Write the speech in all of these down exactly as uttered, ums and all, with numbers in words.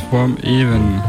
from Heaven.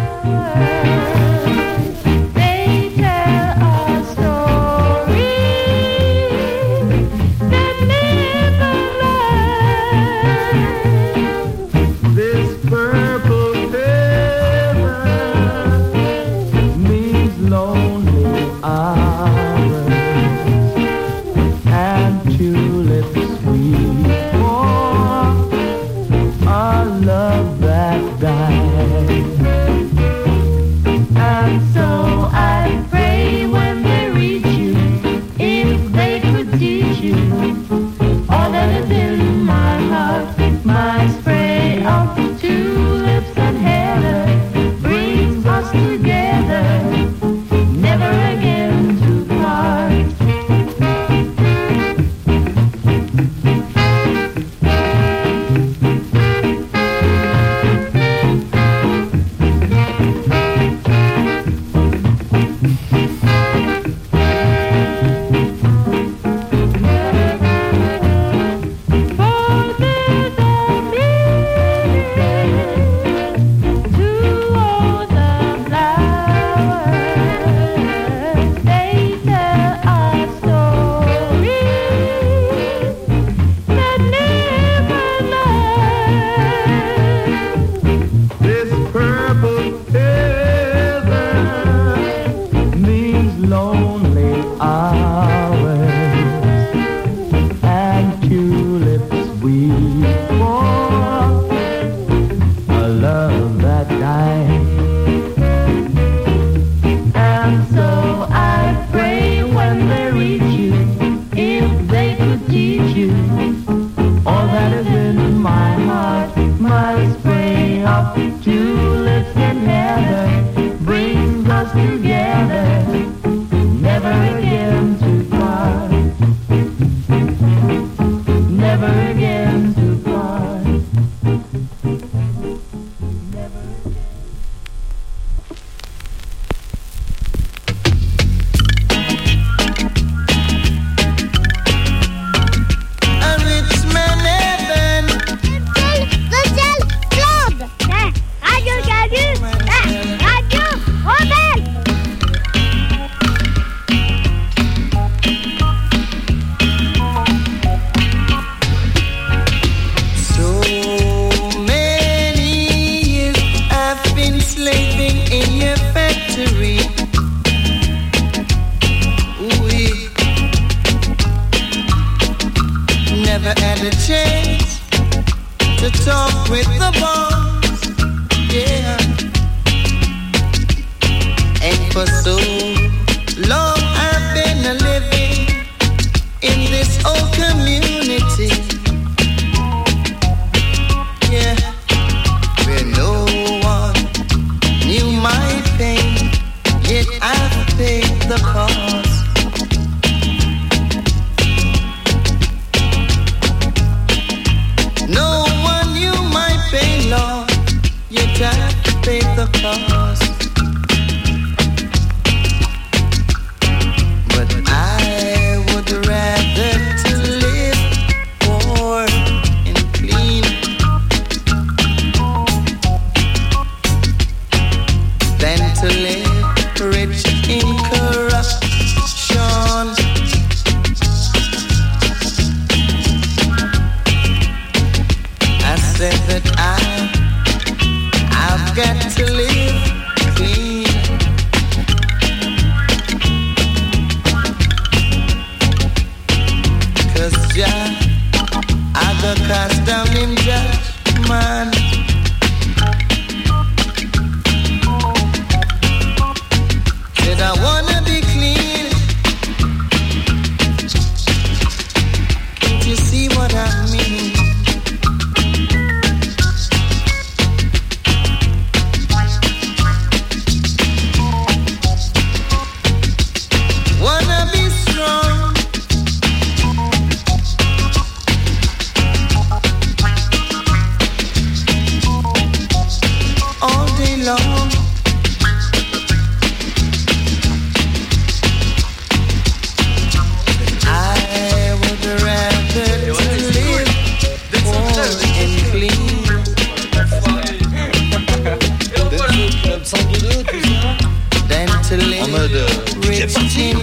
c'est parti.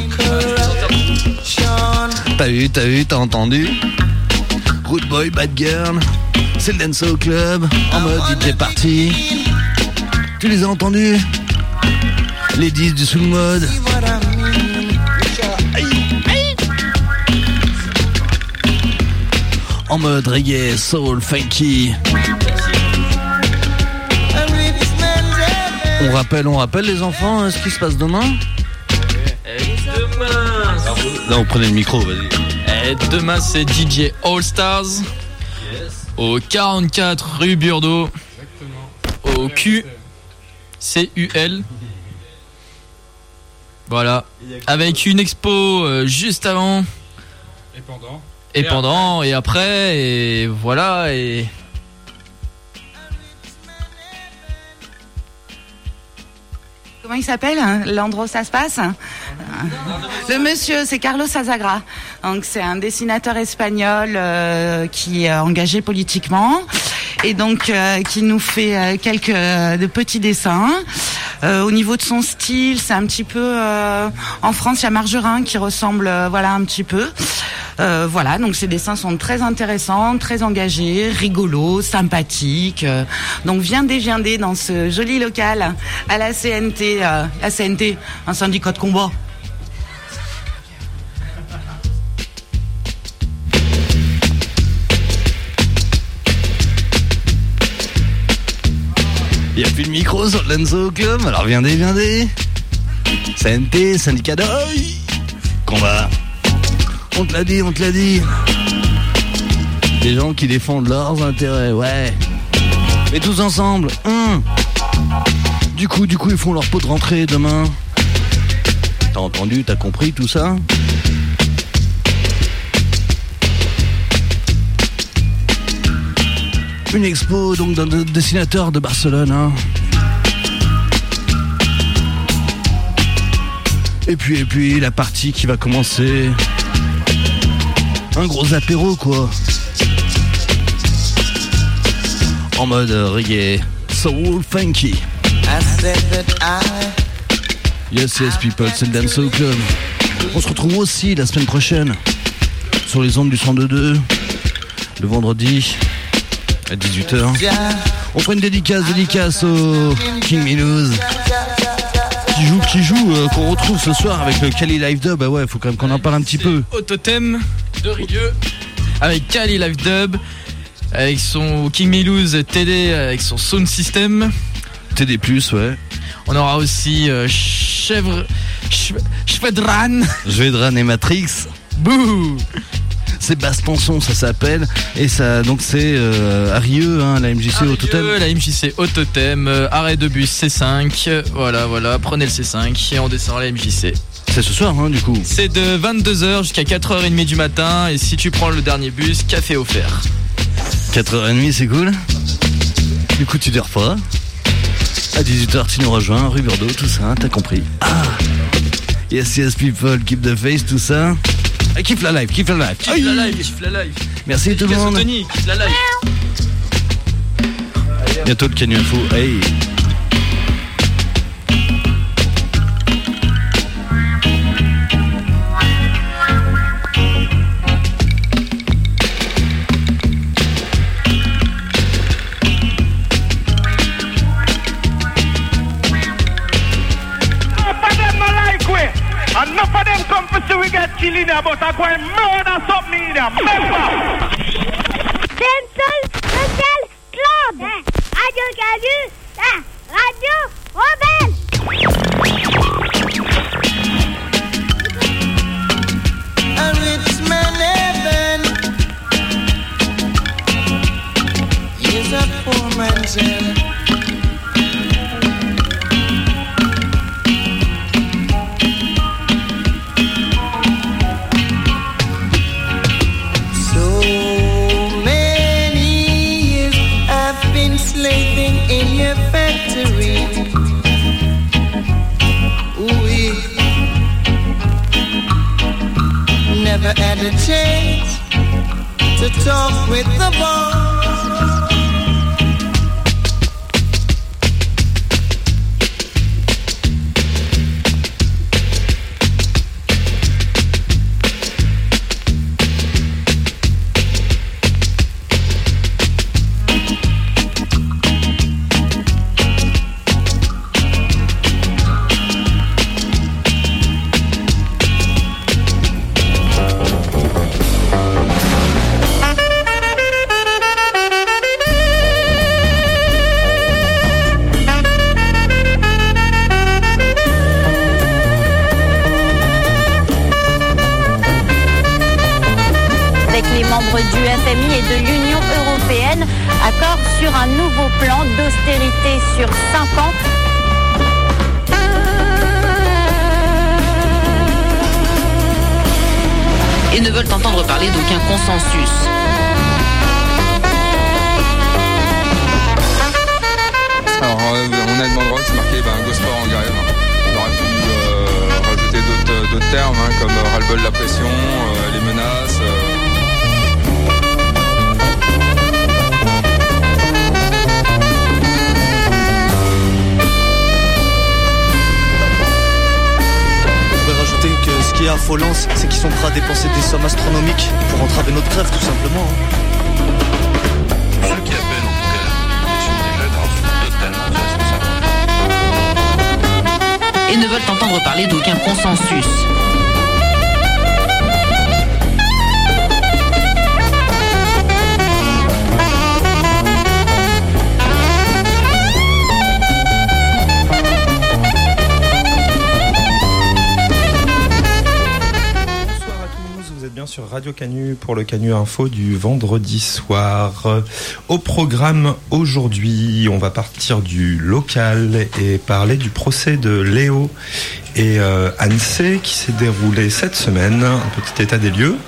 T'as vu, t'as vu, t'as entendu? Good boy, bad girl, c'est le dance au club, en mode D J party. Tu les as entendus? Les dix du soul mode. En mode reggae, soul, funky. On rappelle, on rappelle les enfants hein, ce qui se passe demain. Demain. Là, on prenait le micro, vas-y. Et demain, c'est D J All Stars. Yes. Au quarante-quatre rue Burdeau. Exactement. Au Q C U L. Voilà. Avec une expo euh, juste avant. Et pendant. Et, et pendant, après. et après, et voilà, et... Comment il s'appelle, hein, l'endroit où ça se passe? Le monsieur, c'est Carlos Azagra. Donc c'est un dessinateur espagnol euh, qui est engagé politiquement et donc euh, qui nous fait euh, quelques euh, de petits dessins. Euh, au niveau de son style, c'est un petit peu euh, en France, il y a Margerin qui ressemble, euh, voilà, un petit peu. Euh, voilà, donc ces dessins sont très intéressants, très engagés, rigolos, sympathiques. Euh, donc viendez, viendez dans ce joli local à la C N T, euh, la C N T, un syndicat de combat. Il n'y a plus de micro sur le Lenzo Club, alors viendez, viendez. C N T, syndicat de... combat. On te l'a dit, on te l'a dit. Des gens qui défendent leurs intérêts, ouais. Mais tous ensemble, hum. Du coup, du coup, ils font leur pot de rentrée demain. T'as entendu, t'as compris tout ça? Une expo donc d'un dessinateur de Barcelone, hein. Et puis, et puis, la partie qui va commencer. Un gros apéro, quoi. En mode reggae, soul, funky. Yes, yes, people, c'est le Dance au Club. On se retrouve aussi la semaine prochaine sur les ondes du cent deux deux, le vendredi à dix-huit heures. On fera une dédicace, dédicace au King Milouz qui joue, qui joue, euh, qu'on retrouve ce soir avec le Cali Live Dub. Bah ouais, faut quand même qu'on en parle un petit peu. Au Totem de Rieux avec Cali Live Dub, avec son King Milouz T D, avec son sound system T D plus, ouais. On aura aussi euh, Chèvre Chvedran Chvedran et Matrix. Bouh. C'est Basse Penson, ça s'appelle. Et ça, donc c'est euh, à Rieux, hein, la M J C au Totem. La M J C au Totem, euh, arrêt de bus C cinq. Voilà, voilà, prenez le C cinq et on descend à la M J C. C'est ce soir, hein, du coup. C'est de vingt-deux heures jusqu'à quatre heures trente du matin. Et si tu prends le dernier bus, café offert. quatre heures trente, c'est cool. Du coup, tu dors pas. À dix-huit heures, tu nous rejoins, rue Burdeau, tout ça, t'as compris. Ah, yes, yes, people, keep the face, tout ça. Ah, kiffe la live, kiffe la live. Kiffe la live, kiffe la live. Merci tout le monde. Tony, kiffe la live. Bientôt le Canu Info. Hey. Enough of them come to see we get killing there, but I go and murder something in there. Remember! Dental Social Club! Radio Calu, la Radio Rebelle! A rich man heaven is a poor man's hell. Slaving in your factory. Ooh, never had a chance to talk with the boss. membres du F M I et de l'Union européenne accordent sur un nouveau plan d'austérité sur cinq ans. Et ne veulent entendre parler d'aucun consensus. Alors, on a une banderole, c'est marqué ben, Gosport en grève. On aurait pu euh, rajouter d'autres, d'autres termes, hein, comme euh, ras-le-bol de la pression, euh, les menaces. Euh... Rajouter que ce qui est affolant, c'est qu'ils sont prêts à dépenser des sommes astronomiques pour entraver notre grève, tout simplement. Ceux qui appellent en tout cas sont déjà graves, totalement irresponsables. Et ne veulent entendre parler d'aucun consensus. Sur Radio Canu pour le Canu Info du vendredi soir. Au programme aujourd'hui, on va partir du local et parler du procès de Léo et euh, Anne C qui s'est déroulé cette semaine. Un petit état des lieux.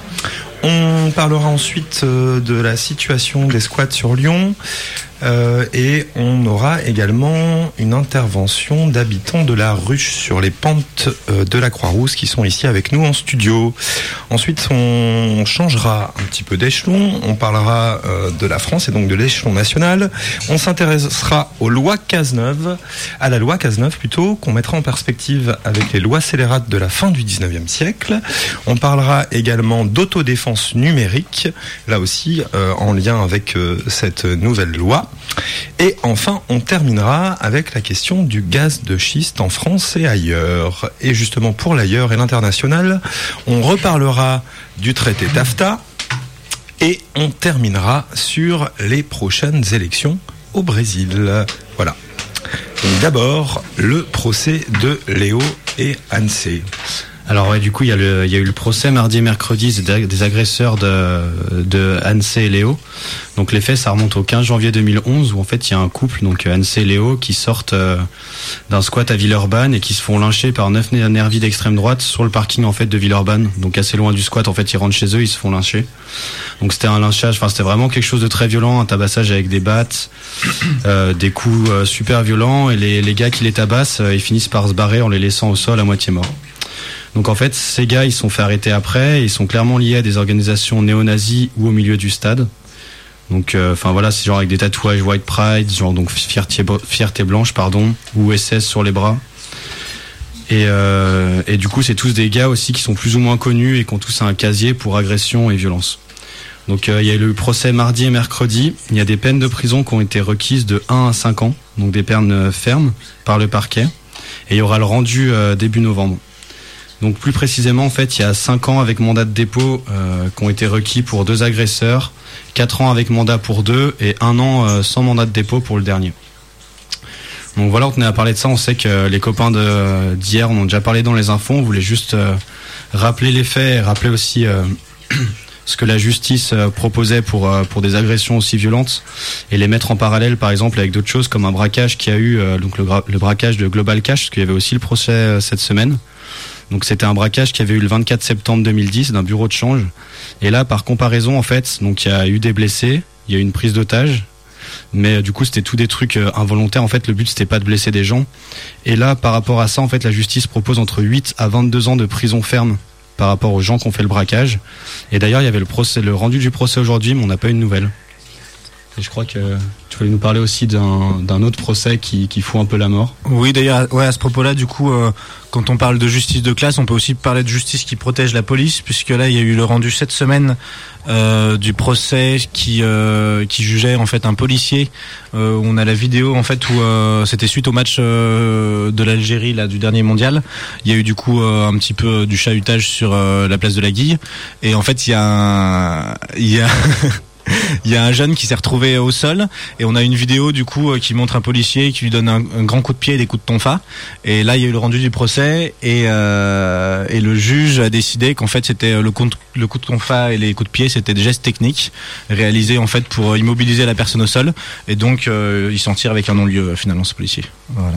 On parlera ensuite euh, de la situation des squats sur Lyon. Euh, et on aura également une intervention d'habitants de la Ruche sur les pentes euh, de la Croix-Rousse qui sont ici avec nous en studio. Ensuite, on changera un petit peu d'échelon. On parlera euh, de la France et donc de l'échelon national. On s'intéressera aux lois Cazeneuve, à la loi Cazeneuve plutôt, qu'on mettra en perspective avec les lois scélérates de la fin du dix-neuvième siècle. On parlera également d'autodéfense numérique, là aussi euh, en lien avec euh, cette nouvelle loi. Et enfin, on terminera avec la question du gaz de schiste en France et ailleurs. Et justement, pour l'ailleurs et l'international, on reparlera du traité TAFTA et on terminera sur les prochaines élections au Brésil. Voilà. Donc d'abord, le procès de Léo et Anne C. Alors ouais, du coup, il y a le, il y a eu le procès mardi et mercredi des agresseurs de, de Anne C et Léo. Donc les faits, ça remonte au quinze janvier deux mille onze, où en fait il y a un couple, donc Anne C et Léo, qui sortent euh, d'un squat à Villeurbanne et qui se font lyncher par neuf nervis d'extrême droite sur le parking en fait de Villeurbanne. Donc assez loin du squat, en fait ils rentrent chez eux, ils se font lyncher. Donc c'était un lynchage, enfin c'était vraiment quelque chose de très violent, un tabassage avec des battes, euh, des coups euh, super violents, et les, les gars qui les tabassent, euh, ils finissent par se barrer en les laissant au sol à moitié morts. Donc en fait, ces gars, ils sont fait arrêter après, et ils sont clairement liés à des organisations néo-nazis ou au milieu du stade. Donc, enfin euh, voilà, c'est genre avec des tatouages White Pride, genre donc fierté, fierté blanche, pardon, ou S S sur les bras. Et, euh, et du coup, c'est tous des gars aussi qui sont plus ou moins connus et qui ont tous un casier pour agression et violence. Donc euh, il y a eu le procès mardi et mercredi. Il y a des peines de prison qui ont été requises de un à cinq ans, donc des peines fermes par le parquet. Et il y aura le rendu euh, début novembre. Donc plus précisément, en fait, il y a cinq ans avec mandat de dépôt euh, qui ont été requis pour deux agresseurs, quatre ans avec mandat pour deux et un an euh, sans mandat de dépôt pour le dernier. Donc voilà, on tenait à parler de ça. On sait que les copains de, d'hier, on en a déjà parlé dans les infos. On voulait juste euh, rappeler les faits et rappeler aussi euh, ce que la justice euh, proposait pour, euh, pour des agressions aussi violentes et les mettre en parallèle, par exemple, avec d'autres choses comme un braquage qu'il y a eu, euh, donc le, le braquage de Global Cash, parce qu'il y avait aussi le procès euh, cette semaine. Donc c'était un braquage qui avait eu le vingt-quatre septembre deux mille dix d'un bureau de change. Et là, par comparaison, en fait, donc il y a eu des blessés, il y a eu une prise d'otage, mais du coup c'était tout des trucs involontaires. En fait, le but c'était pas de blesser des gens. Et là, par rapport à ça, en fait, la justice propose entre huit à vingt-deux ans de prison ferme par rapport aux gens qui ont fait le braquage. Et d'ailleurs, il y avait le procès, le rendu du procès aujourd'hui, mais on n'a pas eu de nouvelles. Et je crois que tu voulais nous parler aussi d'un, d'un autre procès qui, qui fout un peu la mort. Oui, d'ailleurs, ouais, à ce propos-là, du coup, euh, quand on parle de justice de classe, on peut aussi parler de justice qui protège la police, puisque là, il y a eu le rendu cette semaine euh, du procès qui euh, qui jugeait en fait un policier. Euh, on a la vidéo en fait où euh, c'était suite au match euh, de l'Algérie là du dernier mondial. Il y a eu du coup euh, un petit peu du chahutage sur euh, la place de la Guille, et en fait il y a un, il y a il y a un jeune qui s'est retrouvé au sol et on a une vidéo du coup qui montre un policier qui lui donne un, un grand coup de pied et des coups de tonfa. Et là il y a eu le rendu du procès et, euh, et le juge a décidé qu'en fait c'était le coup, de, le coup de tonfa et les coups de pied c'était des gestes techniques réalisés en fait pour immobiliser la personne au sol et donc euh, il s'en tire avec un non-lieu finalement ce policier. Voilà.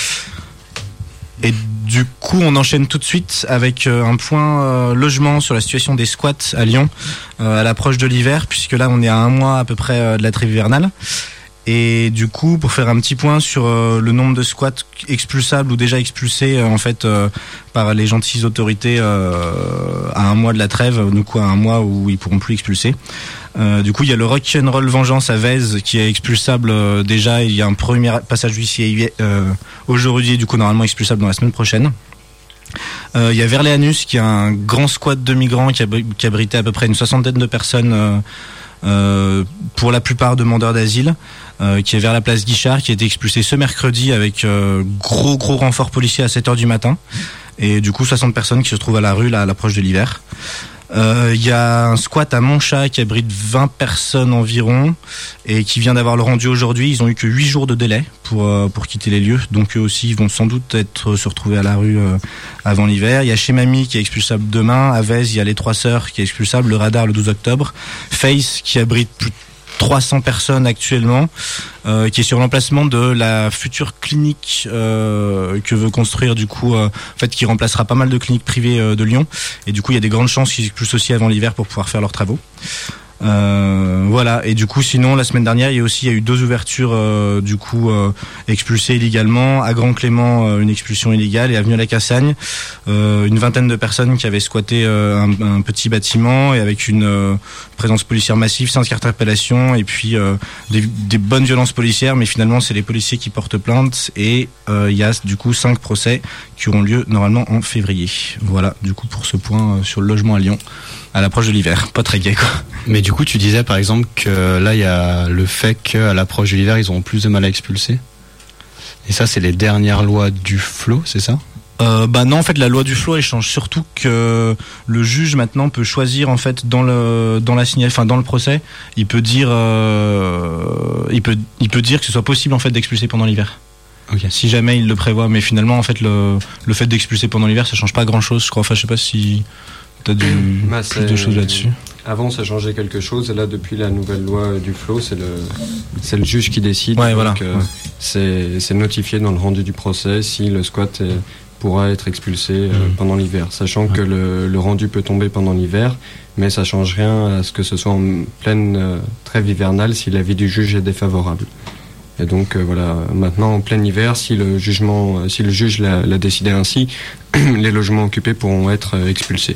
Et du coup, on enchaîne tout de suite avec euh, un point euh, logement sur la situation des squats à Lyon euh, à l'approche de l'hiver, puisque là, on est à un mois à peu près euh, de la trêve hivernale. Et du coup, pour faire un petit point sur euh, le nombre de squats expulsables ou déjà expulsés euh, en fait euh, par les gentilles autorités euh, à un mois de la trêve, du coup à un mois où ils pourront plus expulser. Euh, du coup, il y a le Rock'n'Roll Vengeance à Vèze qui est expulsable euh, déjà. Il y a un premier passage d'huissier euh, aujourd'hui, du coup normalement expulsable dans la semaine prochaine. Euh, il y a Verléanus qui est un grand squat de migrants qui, abri- qui abritait à peu près une soixantaine de personnes, euh, euh, pour la plupart demandeurs d'asile, euh, qui est vers la place Guichard, qui a été expulsé ce mercredi avec euh, gros gros renfort policier à sept heures du matin. Et du coup soixante personnes qui se trouvent à la rue là, à l'approche de l'hiver. Il euh, y a un squat à Montchat qui abrite vingt personnes environ et qui vient d'avoir le rendu aujourd'hui. Ils ont eu que huit jours de délai pour euh, pour quitter les lieux, donc eux aussi ils vont sans doute être se retrouver à la rue euh, avant l'hiver. Il y a Chez Mamie qui est expulsable demain. À Vèze, il y a les Trois Sœurs qui est expulsable. Le Radar le douze octobre. Face qui abrite plus de trois cents personnes actuellement, euh, qui est sur l'emplacement de la future clinique euh, que veut construire du coup, euh, en fait, qui remplacera pas mal de cliniques privées euh, de Lyon. Et du coup, il y a des grandes chances qu'ils expulsent aussi avant l'hiver pour pouvoir faire leurs travaux. Euh, voilà. Et du coup, sinon, la semaine dernière, il y a aussi il y a eu deux ouvertures euh, du coup euh, expulsées illégalement. À Grand Clément, euh, une expulsion illégale, et avenue La Cassagne, euh, une vingtaine de personnes qui avaient squatté euh, un, un petit bâtiment et avec une euh, présence policière massive, cinq interpellations et puis euh, des, des bonnes violences policières. Mais finalement, c'est les policiers qui portent plainte et euh, il y a du coup cinq procès qui auront lieu normalement en février. Voilà. Du coup, pour ce point euh, sur le logement à Lyon. À l'approche de l'hiver, pas très gai quoi. Mais du coup, tu disais par exemple que là, il y a le fait qu'à l'approche de l'hiver, ils auront plus de mal à expulser. Et ça, c'est les dernières lois du flot, c'est ça ? Euh, bah non, en fait, la loi du flot, elle change surtout que le juge maintenant peut choisir en fait dans le dans la signal, enfin dans le procès, il peut dire, euh, il peut il peut dire que ce soit possible en fait d'expulser pendant l'hiver. Okay. Si jamais il le prévoit, mais finalement en fait le le fait d'expulser pendant l'hiver, ça change pas grand chose, je crois. Enfin, je sais pas si t'as du, bah, plus de choses là-dessus. Avant, ça changeait quelque chose, et là, depuis la nouvelle loi du flot, c'est le, c'est le juge qui décide. Ouais, donc, voilà. euh, ouais. c'est, c'est notifié dans le rendu du procès si le squat est, pourra être expulsé euh, mmh. pendant l'hiver, sachant ouais. que le, le rendu peut tomber pendant l'hiver, mais ça change rien à ce que ce soit en pleine euh, trêve hivernale si l'avis du juge est défavorable. Et donc euh, voilà, maintenant en plein hiver, si le jugement, euh, si le juge l'a, l'a décidé ainsi, les logements occupés pourront être euh, expulsés.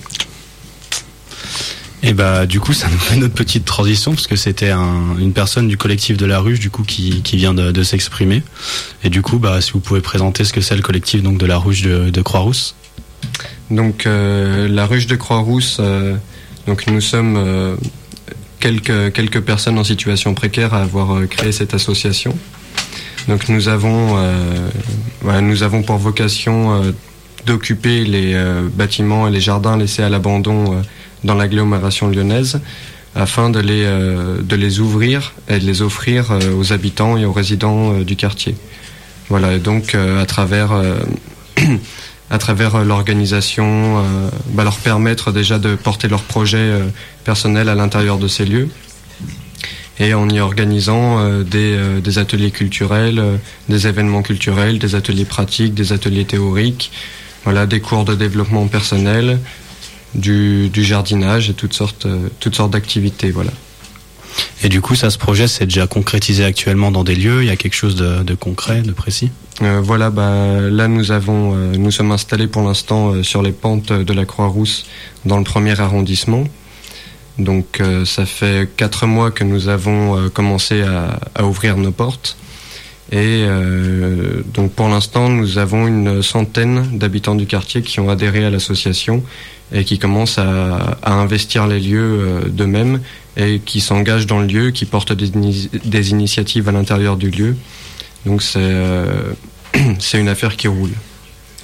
Et bah du coup ça nous fait notre petite transition parce que c'était un, une personne du collectif de la Ruche du coup qui, qui vient de, de s'exprimer. Et du coup bah si vous pouvez présenter ce que c'est le collectif donc de la Ruche de, de Croix-Rousse. Donc euh, la Ruche de Croix-Rousse, euh, donc nous sommes euh, quelques quelques personnes en situation précaire à avoir euh, créé cette association. Donc nous avons euh, voilà, nous avons pour vocation euh, d'occuper les euh, bâtiments et les jardins laissés à l'abandon euh, dans l'agglomération lyonnaise, afin de les, euh, de les ouvrir et de les offrir euh, aux habitants et aux résidents euh, du quartier. Voilà, et donc euh, à travers, euh, à travers l'organisation, euh, bah, leur permettre déjà de porter leurs projets euh, personnels à l'intérieur de ces lieux, et en y organisant euh, des, euh, des ateliers culturels, euh, des événements culturels, des ateliers pratiques, des ateliers théoriques, voilà, des cours de développement personnel, Du, du jardinage et toutes sortes, euh, toutes sortes d'activités, voilà. Et du coup, ça, ce projet, c'est déjà concrétisé actuellement dans des lieux. Il y a quelque chose de, de concret, de précis. Euh, voilà, bah là nous avons, euh, nous sommes installés pour l'instant euh, sur les pentes de la Croix-Rousse dans le premier arrondissement. Donc euh, ça fait quatre mois que nous avons euh, commencé à, à ouvrir nos portes. Et euh, donc pour l'instant, nous avons une centaine d'habitants du quartier qui ont adhéré à l'association et qui commencent à, à investir les lieux euh, d'eux-mêmes et qui s'engagent dans le lieu, qui portent des, des initiatives à l'intérieur du lieu. Donc c'est, euh, c'est une affaire qui roule.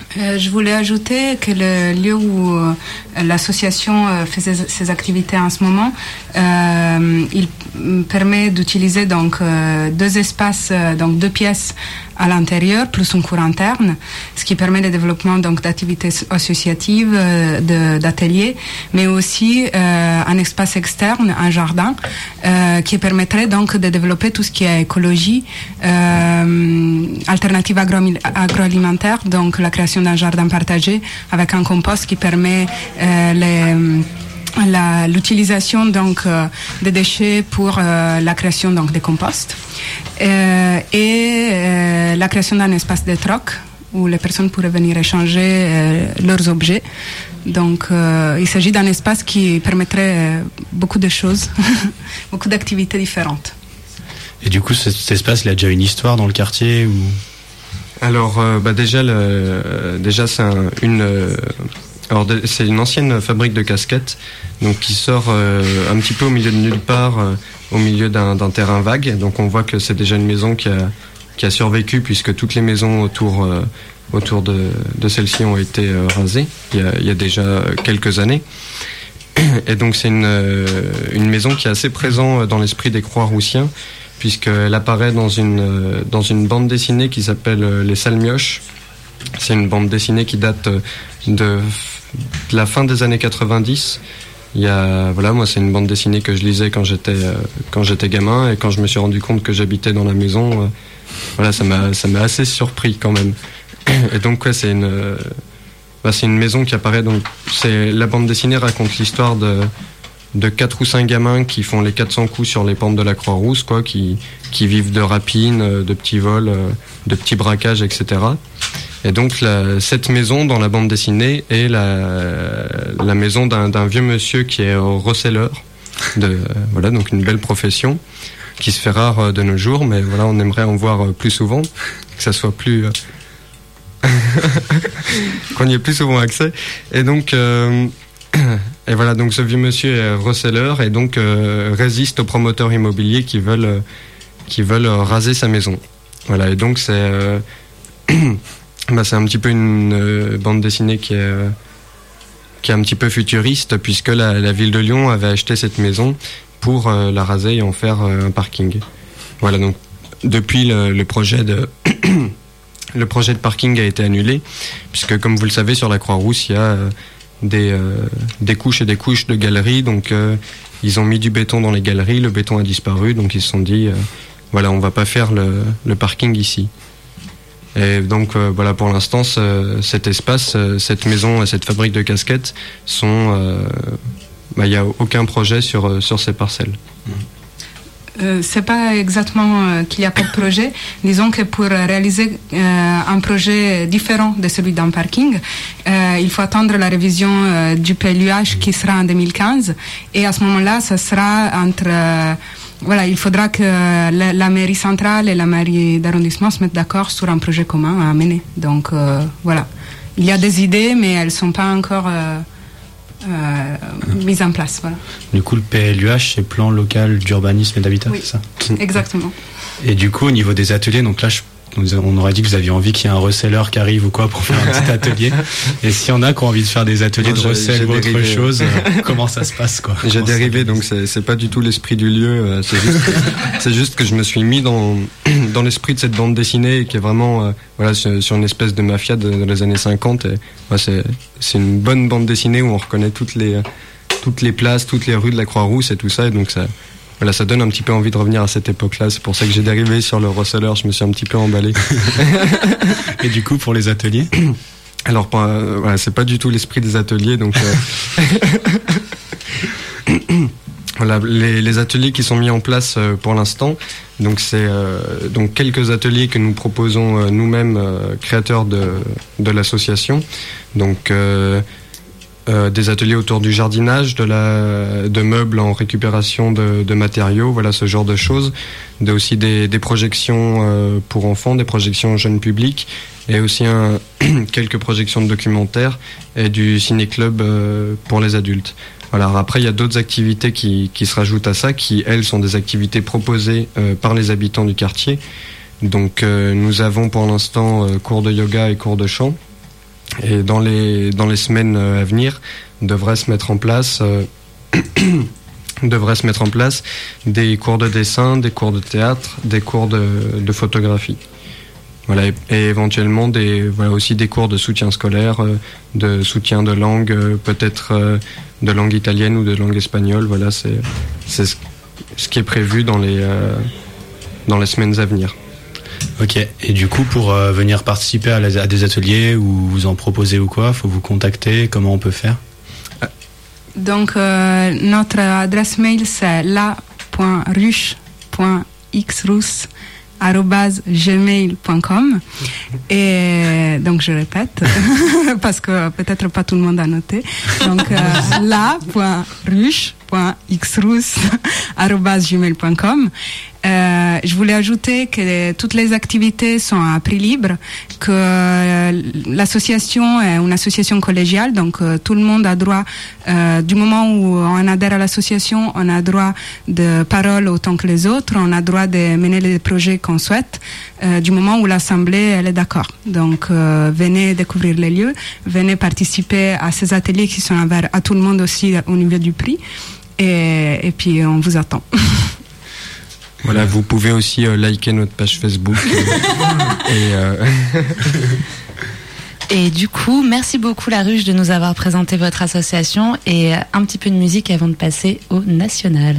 Euh, je voulais ajouter que le lieu où euh, l'association euh, fait ses, ses activités en ce moment, euh, il permet d'utiliser donc euh, deux espaces, euh, donc deux pièces à l'intérieur plus un cours interne, ce qui permet le développement donc d'activités associatives, euh, de, d'ateliers, mais aussi euh, un espace externe, un jardin, euh, qui permettrait donc de développer tout ce qui est écologie, euh, alternative agro- agroalimentaire, donc la création d'un jardin partagé avec un compost qui permet euh, les La, l'utilisation donc euh, des déchets pour euh, la création donc des composts euh, et euh, la création d'un espace de troc où les personnes pourraient venir échanger euh, leurs objets. Donc euh, il s'agit d'un espace qui permettrait euh, beaucoup de choses, beaucoup d'activités différentes. Et du coup, cet, cet espace, il a déjà une histoire dans le quartier ou... Alors, euh, bah déjà, le, euh, déjà c'est un, une euh, Alors c'est une ancienne fabrique de casquettes, donc qui sort euh, un petit peu au milieu de nulle part, euh, au milieu d'un, d'un terrain vague. Donc on voit que c'est déjà une maison qui a, qui a survécu puisque toutes les maisons autour, euh, autour de, de celle-ci ont été euh, rasées il y, a, il y a déjà quelques années. Et donc c'est une, euh, une maison qui est assez présente dans l'esprit des Croix-Roussiens puisqu'elle apparaît dans une, euh, dans une bande dessinée qui s'appelle euh, Les Salmioches. C'est une bande dessinée qui date de, de la fin des années quatre-vingt-dix. Il y a, voilà, moi c'est une bande dessinée que je lisais quand j'étais euh, quand j'étais gamin et quand je me suis rendu compte que j'habitais dans la maison, euh, voilà, ça m'a ça m'a assez surpris quand même. Et donc ouais, c'est une euh, bah, c'est une maison qui apparaît, donc c'est la bande dessinée raconte l'histoire de de quatre ou cinq gamins qui font les quatre cents coups sur les pentes de la Croix-Rousse, quoi, qui qui vivent de rapines, de petits vols, de petits braquages, et cetera. Et donc la, cette maison dans la bande dessinée est la, la maison d'un, d'un vieux monsieur qui est receleur. De, euh, voilà, donc une belle profession qui se fait rare de nos jours, mais voilà, on aimerait en voir plus souvent, que ça soit plus euh, qu'on y ait plus souvent accès. Et donc euh, et voilà, donc ce vieux monsieur est receleur et donc euh, résiste aux promoteurs immobiliers qui veulent euh, qui veulent raser sa maison. Voilà, et donc c'est euh, bah, c'est un petit peu une euh, bande dessinée qui est, euh, qui est un petit peu futuriste, puisque la, la ville de Lyon avait acheté cette maison pour euh, la raser et en faire euh, un parking. Voilà, donc depuis le, le projet de le projet de parking a été annulé, puisque comme vous le savez, sur la Croix-Rousse, il y a euh, des, euh, des couches et des couches de galeries, donc euh, ils ont mis du béton dans les galeries, le béton a disparu, donc ils se sont dit, euh, voilà, on va pas faire le, le parking ici. Et donc euh, voilà, pour l'instant, ce, cet espace, cette maison et cette fabrique de casquettes sont, euh, bah, y a aucun projet sur sur ces parcelles. Euh, c'est pas exactement euh, qu'il n'y a pas de projet. Disons que pour réaliser euh, un projet différent de celui d'un parking, euh, il faut attendre la révision euh, du P L U H qui sera en deux mille quinze. Et à ce moment-là, ça sera entre... Euh, voilà, il faudra que la, la mairie centrale et la mairie d'arrondissement se mettent d'accord sur un projet commun à mener. Donc euh, voilà, il y a des idées, mais elles ne sont pas encore euh, euh, mises en place. Voilà. Du coup, le P L U H, c'est plan local d'urbanisme et d'habitat, oui, c'est ça ? Exactement. Et du coup, au niveau des ateliers, donc là, je on aurait dit que vous aviez envie qu'il y ait un receleur qui arrive ou quoi pour faire un petit atelier. Et s'il y en a qui ont envie de faire des ateliers non, de recel ou autre chose, euh, comment ça se passe, quoi? J'ai dérivé, donc c'est, c'est pas du tout l'esprit du lieu. Euh, c'est, juste que, c'est juste que je me suis mis dans, dans l'esprit de cette bande dessinée qui est vraiment euh, voilà, sur, sur une espèce de mafia de, dans les années cinquante. Et, ouais, c'est, c'est une bonne bande dessinée où on reconnaît toutes les, toutes les places, toutes les rues de la Croix-Rousse et tout ça. Et donc ça... Voilà, ça donne un petit peu envie de revenir à cette époque-là. C'est pour ça que j'ai dérivé sur le receleur. Je me suis un petit peu emballé. Et du coup, pour les ateliers? Alors, euh, voilà, c'est pas du tout l'esprit des ateliers. Donc, euh... voilà, les, les ateliers qui sont mis en place euh, pour l'instant. Donc, c'est euh, donc quelques ateliers que nous proposons euh, nous-mêmes, euh, créateurs de de l'association. Donc euh, Euh, des ateliers autour du jardinage, de la, de meubles en récupération de, de matériaux, voilà, ce genre de choses. De, aussi des, des projections euh, pour enfants, des projections jeunes publics, et aussi un, quelques projections de documentaires et du ciné-club euh, pour les adultes. Voilà. Alors après, il y a d'autres activités qui, qui se rajoutent à ça, qui, elles, sont des activités proposées euh, par les habitants du quartier. Donc, euh, nous avons pour l'instant euh, cours de yoga et cours de chant. Et dans les dans les semaines à venir, devrait se mettre en place euh, devrait se mettre en place des cours de dessin, des cours de théâtre, des cours de, de photographie. Voilà, et, et éventuellement des voilà aussi des cours de soutien scolaire, euh, de soutien de langue, euh, peut-être euh, de langue italienne ou de langue espagnole. Voilà, c'est c'est ce, ce qui est prévu dans les euh, dans les semaines à venir. Ok, et du coup pour euh, venir participer à, la, à des ateliers ou vous en proposer ou quoi, faut vous contacter, comment on peut faire? Donc euh, notre adresse mail c'est la point ruche point xrous arobase gmail point com et donc je répète parce que peut-être pas tout le monde a noté, donc euh, la point ruche point xrous arobase gmail point com. Euh, je voulais ajouter que toutes les activités sont à prix libre, que euh, l'association est une association collégiale, donc euh, tout le monde a droit, euh, du moment où on adhère à l'association, on a droit de parole autant que les autres, on a droit de mener les projets qu'on souhaite, euh, du moment où l'assemblée elle est d'accord. Donc euh, venez découvrir les lieux, venez participer à ces ateliers qui sont ouverts à tout le monde aussi au niveau du prix, et, et puis on vous attend. Voilà, vous pouvez aussi euh, liker notre page Facebook. et, et, euh... et du coup, merci beaucoup La Ruche de nous avoir présenté votre association et un petit peu de musique avant de passer au national.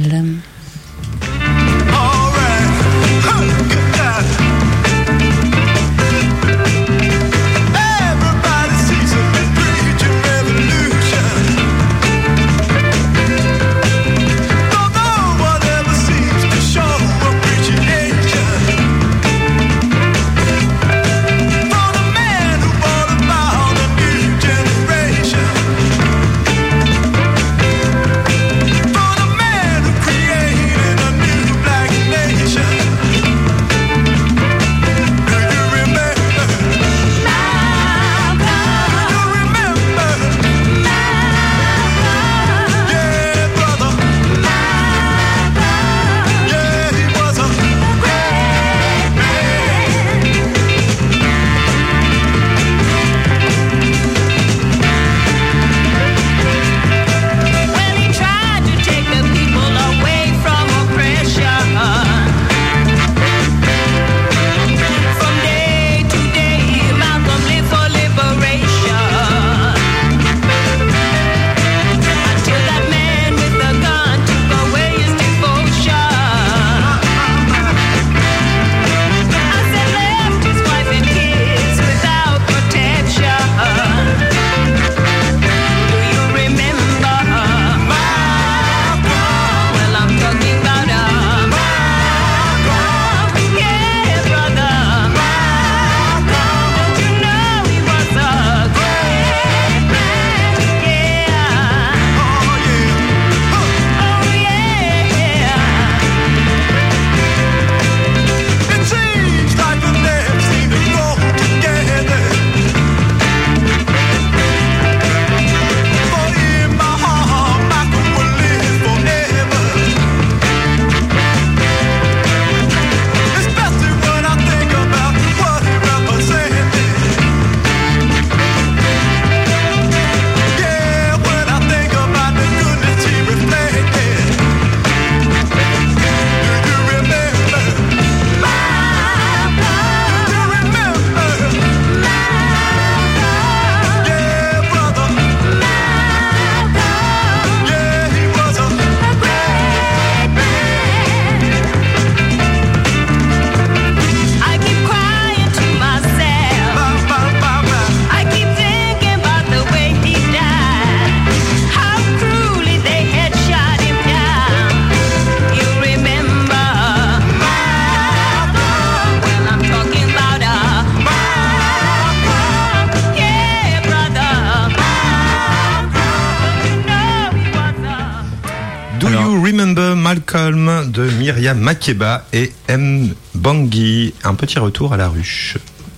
Malcolm de Myriam Makeba et M. Bangui. Un petit retour à la ruche.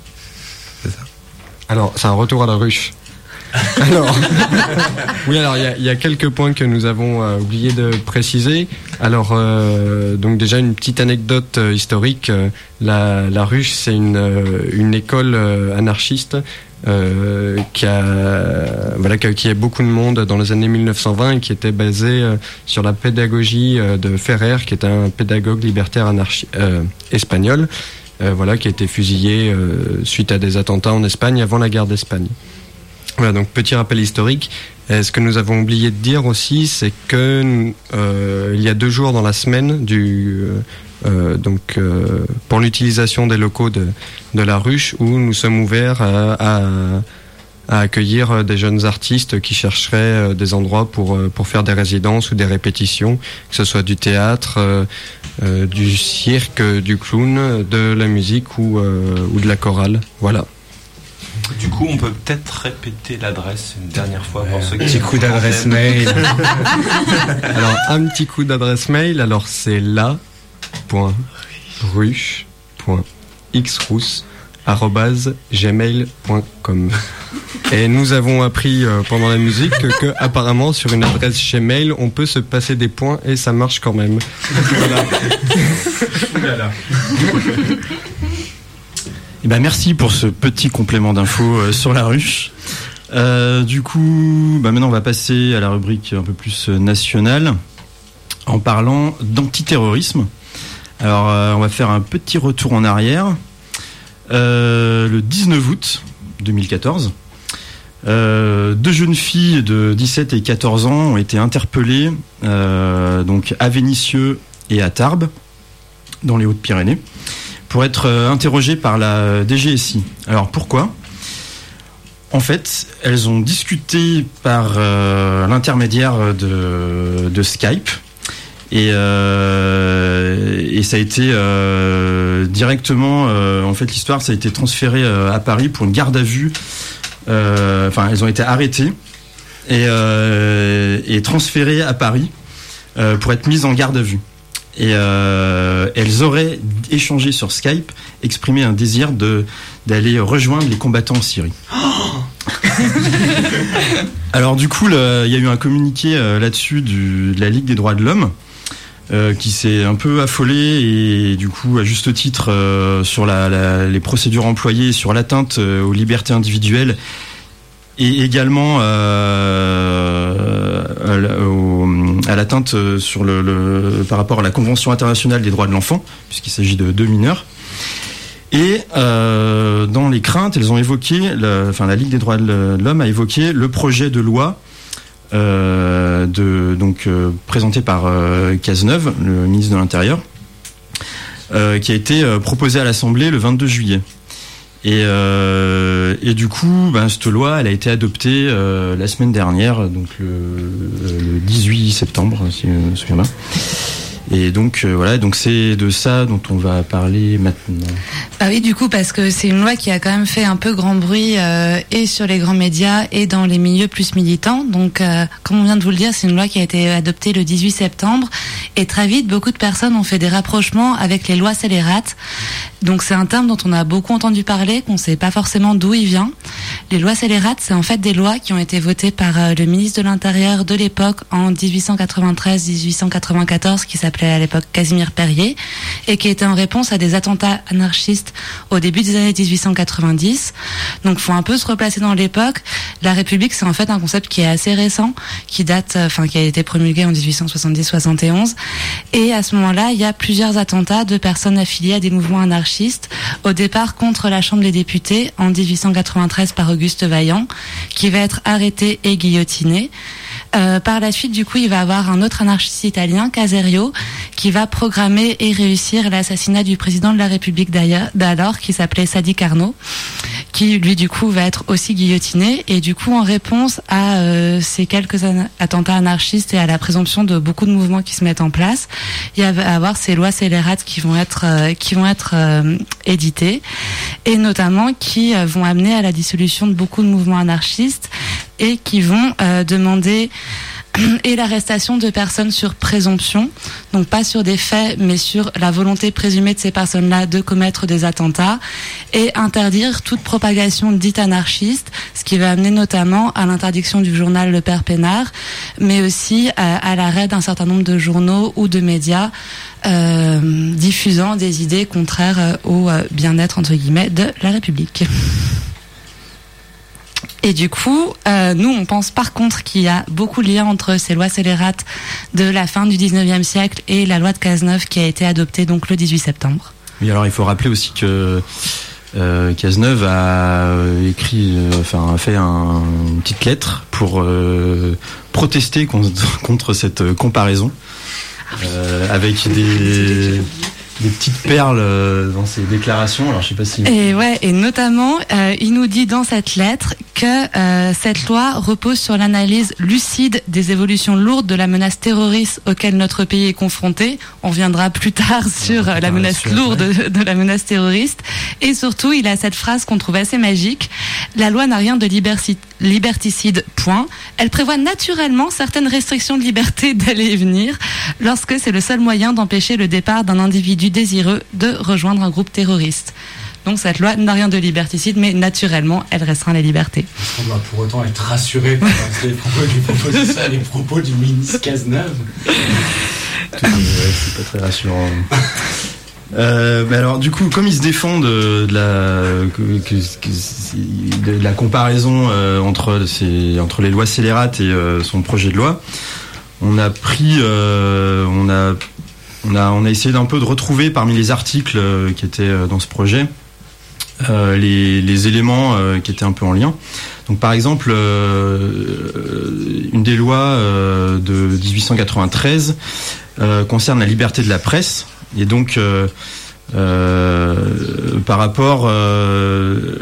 C'est ça. Alors, c'est un retour à la ruche. Alors, oui, alors il y, y a quelques points que nous avons euh, oublié de préciser. Alors, euh, donc déjà une petite anecdote euh, historique. La, la ruche, c'est une, euh, une école euh, anarchiste euh, qui a voilà qui accueilli beaucoup de monde dans les années mille neuf cent vingt et qui était basé euh, sur la pédagogie euh, de Ferrer, qui était un pédagogue libertaire anarchi- euh, espagnol, euh, voilà qui a été fusillé euh, suite à des attentats en Espagne avant la guerre d'Espagne. Voilà, donc petit rappel historique. Et ce que nous avons oublié de dire aussi, c'est que euh, il y a deux jours dans la semaine du euh, donc euh, pour l'utilisation des locaux de de la ruche, où nous sommes ouverts à, à, à accueillir des jeunes artistes qui chercheraient des endroits pour pour faire des résidences ou des répétitions, que ce soit du théâtre, euh, euh, du cirque, du clown, de la musique ou euh, ou de la chorale. Voilà. Du coup, on peut peut-être répéter l'adresse une dernière fois pour ceux qui... Petit coup d'adresse mail. Alors, un petit coup d'adresse mail. Alors, c'est la point ruche point xrousse arobase gmail point com. Et nous avons appris euh, pendant la musique que, que apparemment sur une adresse Gmail, on peut se passer des points et ça marche quand même. Voilà. Voilà. Eh ben merci pour ce petit complément d'infos euh, sur la ruche. Euh, du coup, bah maintenant on va passer à la rubrique un peu plus euh, nationale en parlant d'antiterrorisme. Alors euh, on va faire un petit retour en arrière. Euh, le dix-neuf août deux mille quatorze, euh, deux jeunes filles de dix-sept et quatorze ans ont été interpellées euh, donc à Vénissieux et à Tarbes, dans les Hautes-Pyrénées, pour être interrogées par la D G S I. Alors pourquoi ? En fait, elles ont discuté par euh, l'intermédiaire de, de Skype et, euh, et ça a été euh, directement, euh, en fait l'histoire ça a été transféré euh, à Paris pour une garde à vue. Euh, enfin, elles ont été arrêtées et, euh, et transférées à Paris euh, pour être mises en garde à vue. Et euh, elles auraient échangé sur Skype, exprimé un désir de d'aller rejoindre les combattants en Syrie. Oh Alors du coup, il y a eu un communiqué euh, là-dessus du, de la Ligue des droits de l'homme euh, qui s'est un peu affolé et du coup, à juste titre, euh, sur la, la, les procédures employées sur l'atteinte euh, aux libertés individuelles et également euh, à, à l'atteinte sur le, le, par rapport à la Convention internationale des droits de l'enfant, puisqu'il s'agit de deux mineurs. Et euh, dans les craintes, elles ont évoqué, la, enfin la Ligue des droits de l'homme a évoqué le projet de loi euh, de, donc, euh, présenté par euh, Cazeneuve, le ministre de l'Intérieur, euh, qui a été euh, proposé à l'Assemblée le vingt-deux juillet. Et, euh, et du coup, ben, cette loi, elle a été adoptée euh, la semaine dernière, donc le, le dix-huit septembre, si je me souviens bien. Et donc euh, voilà, donc c'est de ça dont on va parler maintenant. Bah oui, du coup, parce que c'est une loi qui a quand même fait un peu grand bruit euh, et sur les grands médias et dans les milieux plus militants. Donc, euh, comme on vient de vous le dire, c'est une loi qui a été adoptée le dix-huit septembre et très vite, beaucoup de personnes ont fait des rapprochements avec les lois scélérates. Donc, c'est un terme dont on a beaucoup entendu parler, qu'on ne sait pas forcément d'où il vient. Les lois scélérates, c'est en fait des lois qui ont été votées par euh, le ministre de l'Intérieur de l'époque en dix-huit cent quatre-vingt-treize dix-huit cent quatre-vingt-quatorze, qui s'appelait à l'époque Casimir Perrier, et qui était en réponse à des attentats anarchistes au début des années dix-huit cent quatre-vingt-dix. Donc, faut un peu se replacer dans l'époque. La République, c'est en fait un concept qui est assez récent, qui date, enfin, qui a été promulgué en dix-huit cent soixante-dix soixante-et-onze. Et à ce moment-là, il y a plusieurs attentats de personnes affiliées à des mouvements anarchistes. Au départ, contre la Chambre des députés en dix-huit cent quatre-vingt-treize par Auguste Vaillant, qui va être arrêté et guillotiné. Euh, par la suite, du coup, il va avoir un autre anarchiste italien, Caserio, qui va programmer et réussir l'assassinat du président de la République d'alors, qui s'appelait Sadi Carnot, qui, lui, du coup, va être aussi guillotiné. Et du coup, en réponse à euh, ces quelques an- attentats anarchistes et à la présomption de beaucoup de mouvements qui se mettent en place, il va y avoir ces lois scélérates qui vont être, euh, qui vont être euh, éditées, et notamment qui euh, vont amener à la dissolution de beaucoup de mouvements anarchistes et qui vont euh, demander et l'arrestation de personnes sur présomption, donc pas sur des faits, mais sur la volonté présumée de ces personnes-là de commettre des attentats, et interdire toute propagation dite anarchiste, ce qui va amener notamment à l'interdiction du journal Le Père Pénard, mais aussi à, à l'arrêt d'un certain nombre de journaux ou de médias euh, diffusant des idées contraires au bien-être, entre guillemets, de la République. Et du coup, euh, nous, on pense par contre qu'il y a beaucoup de liens entre ces lois scélérates de la fin du dix-neuvième siècle et la loi de Cazeneuve qui a été adoptée donc le dix-huit septembre. Oui, alors il faut rappeler aussi que euh, Cazeneuve a écrit, euh, enfin a fait un, une petite lettre pour euh, protester contre, contre cette comparaison euh, avec des des petites perles euh, dans ses déclarations. Alors je sais pas si. Et ouais, et notamment, euh, il nous dit dans cette lettre que euh, cette loi repose sur l'analyse lucide des évolutions lourdes de la menace terroriste auquel notre pays est confronté. On reviendra plus tard sur euh, la menace lourde de, de la menace terroriste. Et surtout, il a cette phrase qu'on trouve assez magique. La loi n'a rien de liberci- liberticide, point. Elle prévoit naturellement certaines restrictions de liberté d'aller et venir lorsque c'est le seul moyen d'empêcher le départ d'un individu désireux de rejoindre un groupe terroriste. Donc cette loi n'a rien de liberticide, mais naturellement, elle restreint les libertés. Est-ce qu'on doit pour autant être rassuré par les propos du proposition, les propos du ministre Cazeneuve? Ouais, c'est pas très rassurant. Euh, mais alors du coup, comme il se défend de, de la que, que, que, de la comparaison euh, entre ces, entre les lois scélérates et euh, son projet de loi, on a pris, euh, on a On a, on a essayé d'un peu de retrouver parmi les articles euh, qui étaient euh, dans ce projet euh, les, les éléments euh, qui étaient un peu en lien. Donc par exemple, euh, une des lois euh, de dix-huit cent quatre-vingt-treize euh, concerne la liberté de la presse. Et donc, euh, euh, par rapport euh,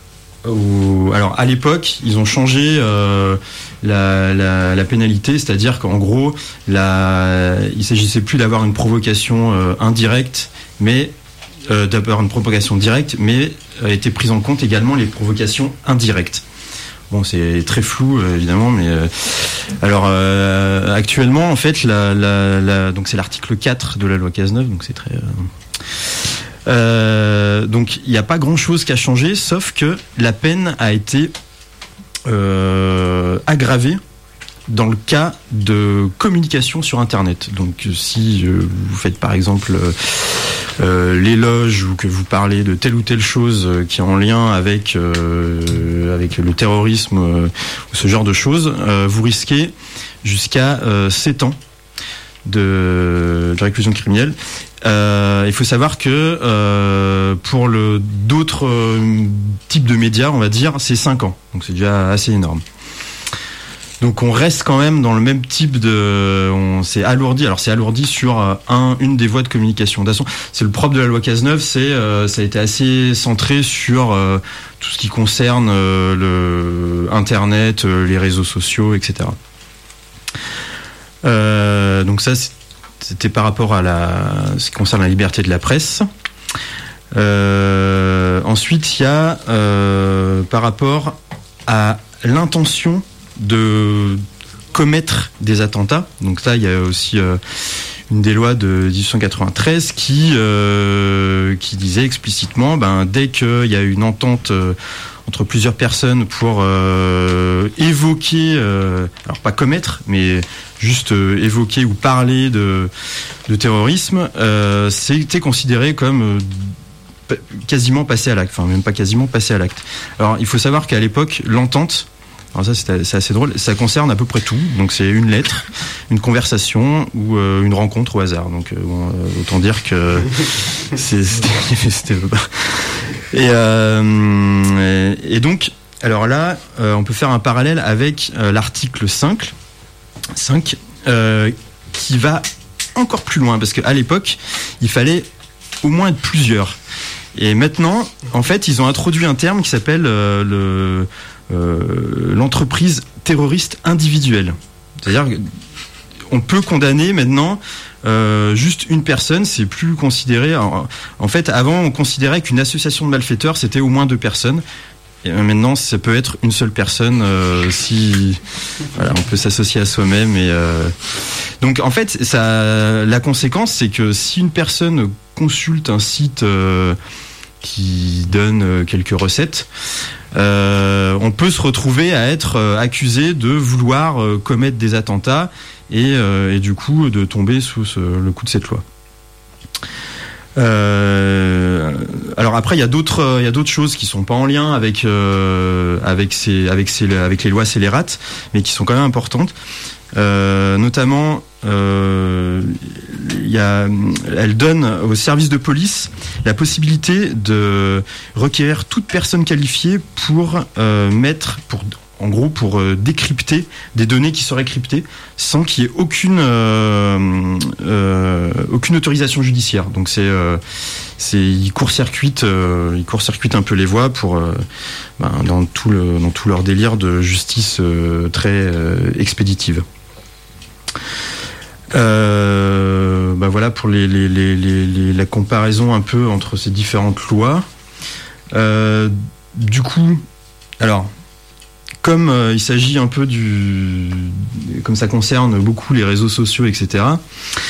au, alors à l'époque, ils ont changé euh, la, la, la pénalité, c'est-à-dire qu'en gros, la, il s'agissait plus d'avoir une provocation euh, indirecte, mais euh, d'avoir une provocation directe, mais euh, étaient prises en compte également les provocations indirectes. Bon, c'est très flou euh, évidemment, mais euh, alors euh, actuellement, en fait, la, la, la, donc c'est l'article quatre de la loi Cazeneuve, donc c'est très euh, euh, donc il n'y a pas grand-chose qui a changé, sauf que la peine a été euh, aggravée dans le cas de communication sur Internet. Donc si euh, vous faites par exemple euh, euh, l'éloge ou que vous parlez de telle ou telle chose euh, qui est en lien avec euh, avec le terrorisme euh, ou ce genre de choses, euh, vous risquez jusqu'à euh, sept ans de, de réclusion criminelle. Euh, il faut savoir que euh, pour le d'autres euh, types de médias, on va dire, c'est cinq ans. Donc c'est déjà assez énorme. Donc on reste quand même dans le même type de, on s'est alourdi. Alors c'est alourdi sur un, une des voies de communication. De toute façon, c'est le propre de la loi Cazeneuve, c'est euh, ça a été assez centré sur euh, tout ce qui concerne euh, le Internet, euh, les réseaux sociaux, et cetera. Euh, donc ça, c'était par rapport à la, ce qui concerne la liberté de la presse. Euh, ensuite, il y a euh, par rapport à l'intention de commettre des attentats. Donc ça, il y a aussi euh, une des lois de dix-huit cent quatre-vingt-treize qui euh, qui disait explicitement, ben dès qu'il y a une entente euh, entre plusieurs personnes pour euh, évoquer, euh, alors pas commettre, mais juste euh, évoquer ou parler de de terrorisme, euh, c'était considéré comme euh, quasiment passé à l'acte. Enfin, même pas quasiment passé à l'acte. Alors, il faut savoir qu'à l'époque, l'entente, alors ça c'est, c'est assez drôle, ça concerne à peu près tout. Donc c'est une lettre, une conversation ou euh, une rencontre au hasard. Donc euh, bon, euh, autant dire que c'est, c'était, c'était et, euh, et, et donc alors là euh, on peut faire un parallèle avec euh, l'article cinq, cinq euh, qui va encore plus loin parce qu'à l'époque il fallait au moins être plusieurs. Et maintenant en fait ils ont introduit un terme qui s'appelle euh, le Euh, l'entreprise terroriste individuelle. C'est-à-dire qu'on peut condamner maintenant euh, juste une personne, c'est plus considéré. En, en fait, avant, on considérait qu'une association de malfaiteurs, c'était au moins deux personnes. Et maintenant, ça peut être une seule personne euh, si voilà, on peut s'associer à soi-même. Et euh... donc, en fait, ça, la conséquence, c'est que si une personne consulte un site euh, qui donne quelques recettes, euh, on peut se retrouver à être accusé de vouloir euh, commettre des attentats et, euh, et du coup de tomber sous ce, le coup de cette loi. Euh, alors après, il y a d'autres, il y a d'autres choses qui sont pas en lien avec euh, avec ces, avec ces, avec les lois scélérates, mais qui sont quand même importantes. Euh, notamment, euh, y a, elle donne aux services de police la possibilité de requérir toute personne qualifiée pour euh, mettre, pour, en gros, pour euh, décrypter des données qui seraient cryptées sans qu'il y ait aucune euh, euh, aucune autorisation judiciaire. Donc c'est euh, c'est ils court-circuitent euh, ils court-circuitent un peu les voies pour euh, ben, dans tout le dans tout leur délire de justice euh, très euh, expéditive. Euh, bah voilà pour les, les, les, les, la comparaison un peu entre ces différentes lois. Euh, du coup, alors, comme euh, il s'agit un peu du, comme ça concerne beaucoup les réseaux sociaux, et cetera.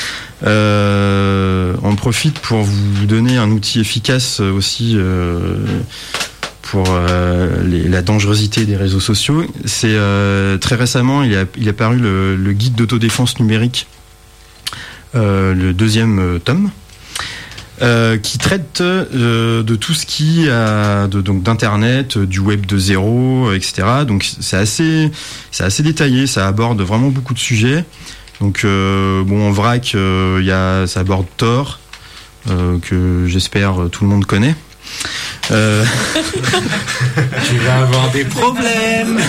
Euh, on profite pour vous donner un outil efficace aussi. Euh, pour euh, les, la dangerosité des réseaux sociaux. C'est euh, très récemment, il a, il a paru le, le guide d'autodéfense numérique, euh, le deuxième euh, tome, euh, qui traite euh, de tout ce qui a de, donc d'internet, du web de zéro, et cetera. Donc c'est assez, c'est assez détaillé, ça aborde vraiment beaucoup de sujets. Donc euh, bon, en vrac, euh, il y a, ça aborde Tor, euh, que j'espère tout le monde connaît. Euh... Tu vas avoir des problèmes.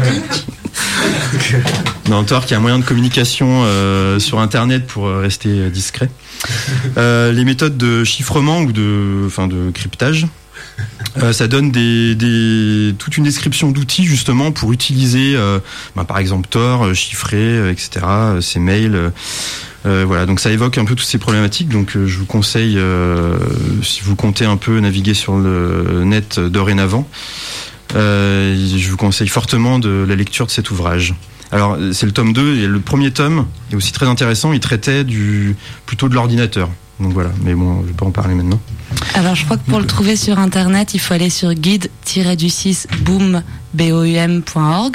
Non, Tor qui a un moyen de communication euh, sur Internet pour rester discret. Euh, les méthodes de chiffrement ou de, enfin, de cryptage, euh, ça donne des, des, toute une description d'outils justement pour utiliser, euh, ben, par exemple Tor, chiffrer, et cetera. Ses mails. Euh, Euh, voilà, donc ça évoque un peu toutes ces problématiques. Donc euh, je vous conseille, euh, si vous comptez un peu naviguer sur le net dorénavant, euh, je vous conseille fortement de la lecture de cet ouvrage. Alors c'est le tome deux, et le premier tome est aussi très intéressant, il traitait du, plutôt de l'ordinateur. Donc voilà, mais bon, je vais pas en parler maintenant. Alors je crois que pour le trouver sur internet, il faut aller sur guide du six boom point org.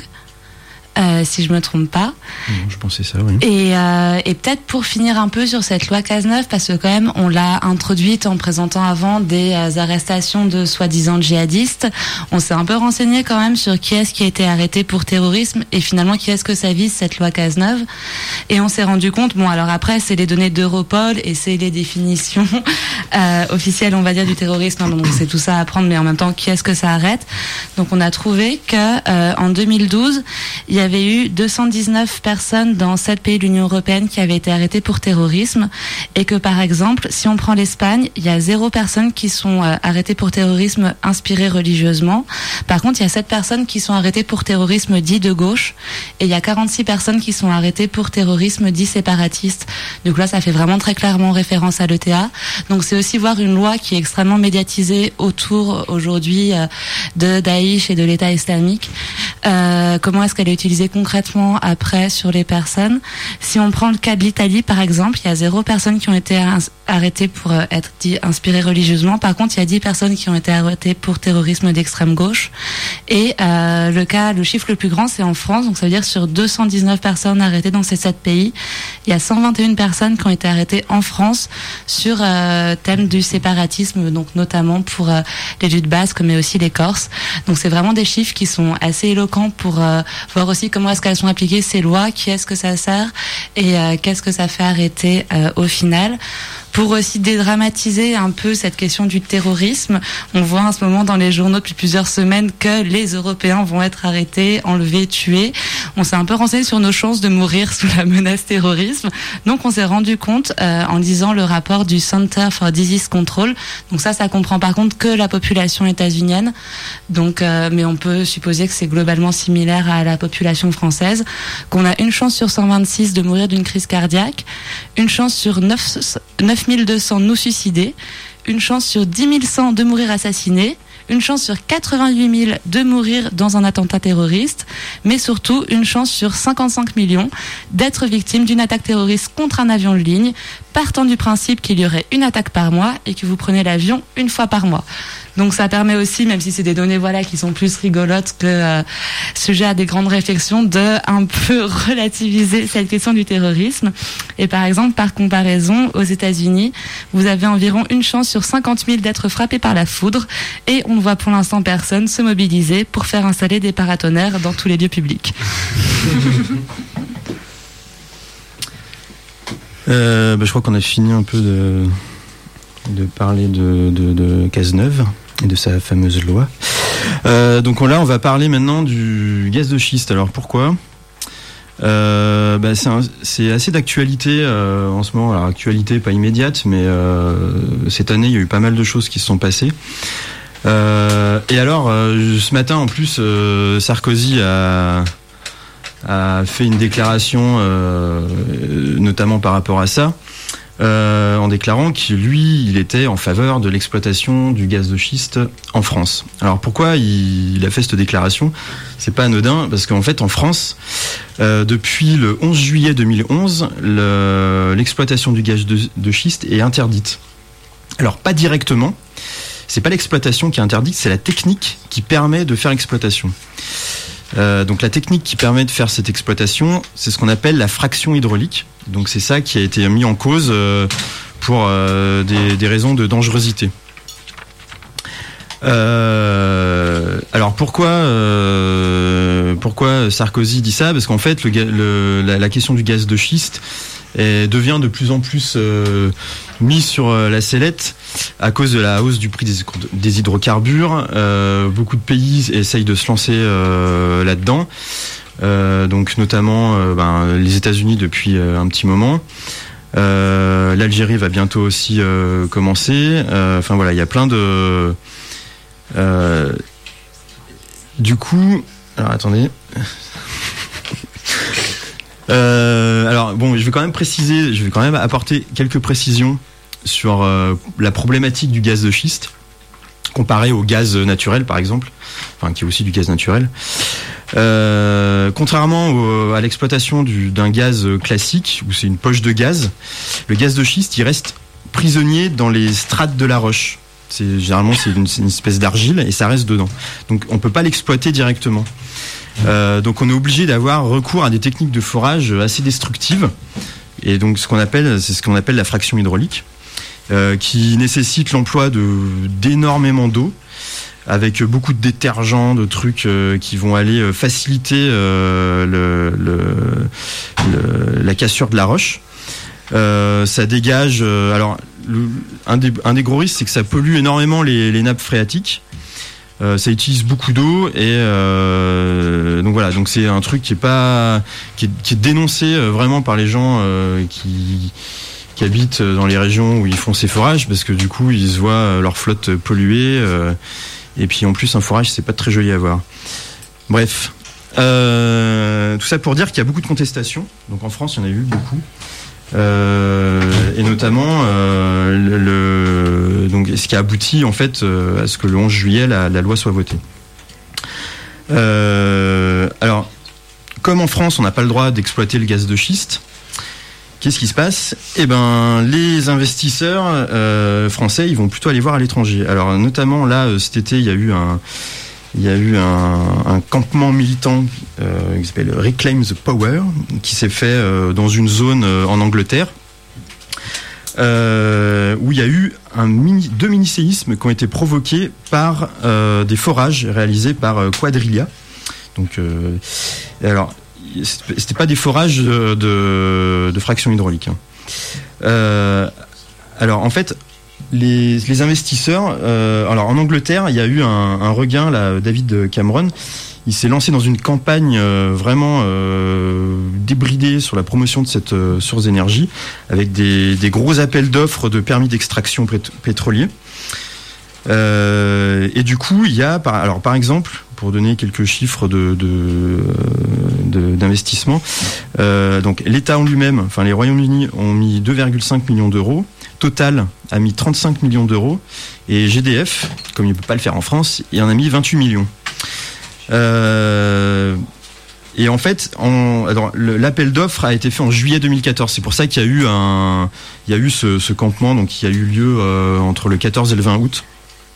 Euh, si je me trompe pas. Non, je pensais ça, oui. Et, euh, et peut-être pour finir un peu sur cette loi Cazeneuve, parce que quand même on l'a introduite en présentant avant des euh, arrestations de soi-disant djihadistes. On s'est un peu renseigné quand même sur qui est-ce qui a été arrêté pour terrorisme et finalement qui est-ce que ça vise cette loi Cazeneuve. Et on s'est rendu compte, bon alors après c'est les données d'Europol et c'est les définitions euh, officielles on va dire du terrorisme, donc c'est tout ça à prendre, mais en même temps qui est-ce que ça arrête. Donc on a trouvé que euh, en deux mille douze il y a Il y avait eu deux cent dix-neuf personnes dans sept pays de l'Union européenne qui avaient été arrêtées pour terrorisme et que par exemple, si on prend l'Espagne, il y a zéro personnes qui sont euh, arrêtées pour terrorisme inspiré religieusement. Par contre, il y a sept personnes qui sont arrêtées pour terrorisme dit de gauche et il y a quarante-six personnes qui sont arrêtées pour terrorisme dit séparatiste. Donc là, ça fait vraiment très clairement référence à l'E T A. Donc c'est aussi voir une loi qui est extrêmement médiatisée autour aujourd'hui euh, de Daesh et de l'État islamique. Euh, comment est-ce qu'elle est utilisée concrètement après sur les personnes. Si on prend le cas de l'Italie par exemple, il y a zéro personne qui ont été arrêtées pour être dit inspirées religieusement. Par contre, il y a dix personnes qui ont été arrêtées pour terrorisme d'extrême gauche. Et euh, le cas, le chiffre le plus grand, c'est en France. Donc ça veut dire sur deux cent dix-neuf personnes arrêtées dans ces sept pays, il y a cent vingt et une personnes qui ont été arrêtées en France sur euh, thème du séparatisme, donc notamment pour euh, les luttes basques, mais aussi les Corses. Donc c'est vraiment des chiffres qui sont assez éloquents pour euh, voir aussi comment est-ce qu'elles sont appliquées ces lois, qui est-ce que ça sert et euh, qu'est-ce que ça fait arrêter euh, au final. Pour aussi dédramatiser un peu cette question du terrorisme, on voit en ce moment dans les journaux depuis plusieurs semaines que les Européens vont être arrêtés, enlevés, tués. On s'est un peu renseigné sur nos chances de mourir sous la menace terrorisme. Donc on s'est rendu compte euh, en lisant le rapport du Center for Disease Control. Donc ça, ça comprend par contre que la population états-unienne. Donc, euh, mais on peut supposer que c'est globalement similaire à la population française. Qu'on a une chance sur cent vingt-six de mourir d'une crise cardiaque, une chance sur neuf mille deux cents nous suicider, une chance sur dix mille cent de mourir assassinés, une chance sur quatre-vingt-huit mille de mourir dans un attentat terroriste, mais surtout une chance sur cinquante-cinq millions d'être victime d'une attaque terroriste contre un avion de ligne, partant du principe qu'il y aurait une attaque par mois et que vous prenez l'avion une fois par mois. Donc ça permet aussi, même si c'est des données voilà qui sont plus rigolotes que euh, sujet à des grandes réflexions, de un peu relativiser cette question du terrorisme. Et par exemple, par comparaison, aux États-Unis, vous avez environ une chance sur cinquante mille d'être frappé par la foudre, et on ne voit pour l'instant personne se mobiliser pour faire installer des paratonnerres dans tous les lieux publics. Euh, bah, je crois qu'on a fini un peu de, de parler de, de, de Cazeneuve et de sa fameuse loi. Euh, donc là, on va parler maintenant du gaz de schiste. Alors pourquoi ? euh, bah, c'est, un, c'est assez d'actualité euh, en ce moment. Alors actualité pas immédiate, mais euh, cette année, il y a eu pas mal de choses qui se sont passées. Euh, et alors, euh, ce matin, en plus, euh, Sarkozy a... a fait une déclaration, euh, notamment par rapport à ça, euh, en déclarant que lui, il était en faveur de l'exploitation du gaz de schiste en France. Alors pourquoi il, il a fait cette déclaration ? C'est pas anodin, parce qu'en fait, en France, euh, depuis le onze juillet deux mille onze, le, l'exploitation du gaz de, de schiste est interdite. Alors pas directement, c'est pas l'exploitation qui est interdite, c'est la technique qui permet de faire l'exploitation. Euh, donc la technique qui permet de faire cette exploitation, c'est ce qu'on appelle la fraction hydraulique. Donc c'est ça qui a été mis en cause euh, pour euh, des, des raisons de dangerosité. Euh, alors pourquoi euh, pourquoi Sarkozy dit ça ? Parce qu'en fait le, le, la, la question du gaz de schiste est, devient de plus en plus euh, mise sur la sellette à cause de la hausse du prix des, des hydrocarbures. Euh, beaucoup de pays essayent de se lancer euh, là-dedans, euh, donc notamment euh, ben, les États-Unis depuis euh, un petit moment. Euh, L'Algérie va bientôt aussi euh, commencer. Euh, enfin voilà, il y a plein de. Euh, du coup, alors attendez. Euh, alors bon, je vais quand même préciser, je vais quand même apporter quelques précisions sur euh, la problématique du gaz de schiste comparé au gaz naturel, par exemple, enfin qui est aussi du gaz naturel. Euh, contrairement au, à l'exploitation du, d'un gaz classique où c'est une poche de gaz, le gaz de schiste il reste prisonnier dans les strates de la roche. C'est généralement c'est une, c'est une espèce d'argile et ça reste dedans. Donc on peut pas l'exploiter directement. Euh, donc on est obligé d'avoir recours à des techniques de forage assez destructives et donc ce qu'on appelle c'est ce qu'on appelle la fraction hydraulique euh, qui nécessite l'emploi de d'énormément d'eau avec beaucoup de détergents, de trucs euh, qui vont aller faciliter euh, le, le, le, la cassure de la roche. Euh, ça dégage euh, alors le, un, des, un des gros risques c'est que ça pollue énormément les, les nappes phréatiques. Euh, ça utilise beaucoup d'eau et euh, donc voilà, donc c'est un truc qui est pas qui est, qui est dénoncé vraiment par les gens euh, qui qui habitent dans les régions où ils font ces forages parce que du coup ils se voient leur flotte polluée euh, et puis en plus un forage c'est pas très joli à voir. Bref, euh, tout ça pour dire qu'il y a beaucoup de contestations. Donc en France il y en a eu beaucoup. Euh, et notamment euh, le, le, donc ce qui a abouti en fait euh, à ce que le onze juillet la, la loi soit votée. Euh, alors, comme en France on n'a pas le droit d'exploiter le gaz de schiste, qu'est-ce qui se passe ? Eh ben, les investisseurs euh, français ils vont plutôt aller voir à l'étranger. Alors notamment là cet été il y a eu un Il y a eu un, un campement militant euh, qui s'appelle Reclaim the Power, qui s'est fait euh, dans une zone euh, en Angleterre, euh, où il y a eu un mini, deux mini-séismes qui ont été provoqués par euh, des forages réalisés par euh, Quadrilia. Donc, euh, alors, c'était pas des forages de, de, de fraction hydraulique. Hein. Euh, alors, en fait, Les, les investisseurs, euh, alors en Angleterre, il y a eu un, un regain là. David Cameron, il s'est lancé dans une campagne euh, vraiment euh, débridée sur la promotion de cette euh, source d'énergie, avec des, des gros appels d'offres de permis d'extraction pét- pétrolier. Euh, et du coup, il y a, par, alors par exemple, pour donner quelques chiffres de, de, de d'investissement, euh, donc l'État en lui-même, enfin les Royaumes-Unis ont mis deux virgule cinq millions d'euros. Total a mis trente-cinq millions d'euros et G D F, comme il ne peut pas le faire en France, il en a mis vingt-huit millions. Euh, et en fait, en, alors, le, l'appel d'offres a été fait en juillet deux mille quatorze. C'est pour ça qu'il y a eu un, il y a eu ce, ce campement, donc qui a eu lieu euh, entre le quatorze et le vingt août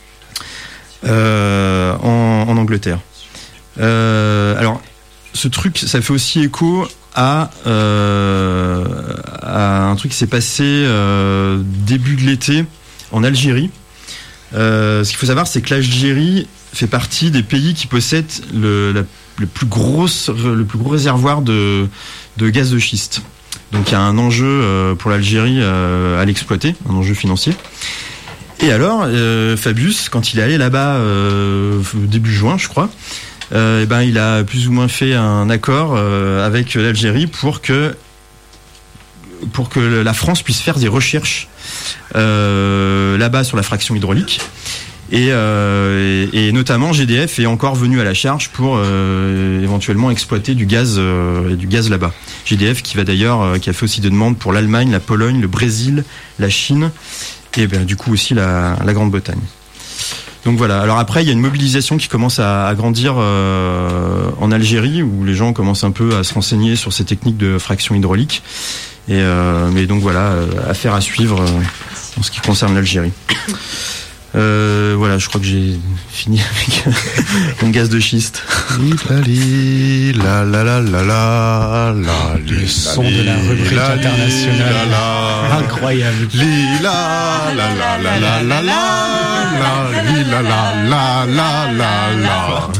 euh, en, en Angleterre. Euh, alors, ce truc, ça fait aussi écho à, euh, à un truc qui s'est passé euh, début de l'été en Algérie. Euh, ce qu'il faut savoir, c'est que l'Algérie fait partie des pays qui possèdent le, la, le, plus, grosse, le plus gros réservoir de, de gaz de schiste. Donc il y a un enjeu euh, pour l'Algérie euh, à l'exploiter, un enjeu financier. Et alors, euh, Fabius, quand il est allé là-bas euh, début juin, je crois, Euh, et ben il a plus ou moins fait un accord euh, avec l'Algérie pour que pour que la France puisse faire des recherches euh, là-bas sur la fraction hydraulique et, euh, et, et notamment G D F est encore venu à la charge pour euh, éventuellement exploiter du gaz euh, du gaz là-bas. G D F qui va d'ailleurs euh, qui a fait aussi des demandes pour l'Allemagne, la Pologne, le Brésil, la Chine et ben du coup aussi la, la Grande-Bretagne. Donc voilà. Alors après, il y a une mobilisation qui commence à, à grandir euh, en Algérie, où les gens commencent un peu à se renseigner sur ces techniques de fraction hydraulique. Et euh, mais donc voilà, euh, affaire à suivre euh, en ce qui concerne l'Algérie. Euh, voilà, je crois que j'ai fini avec mon gaz de schiste. La la la la la la. Le son de la rubrique internationale. Incroyable. La la la la la la la la la la la la la.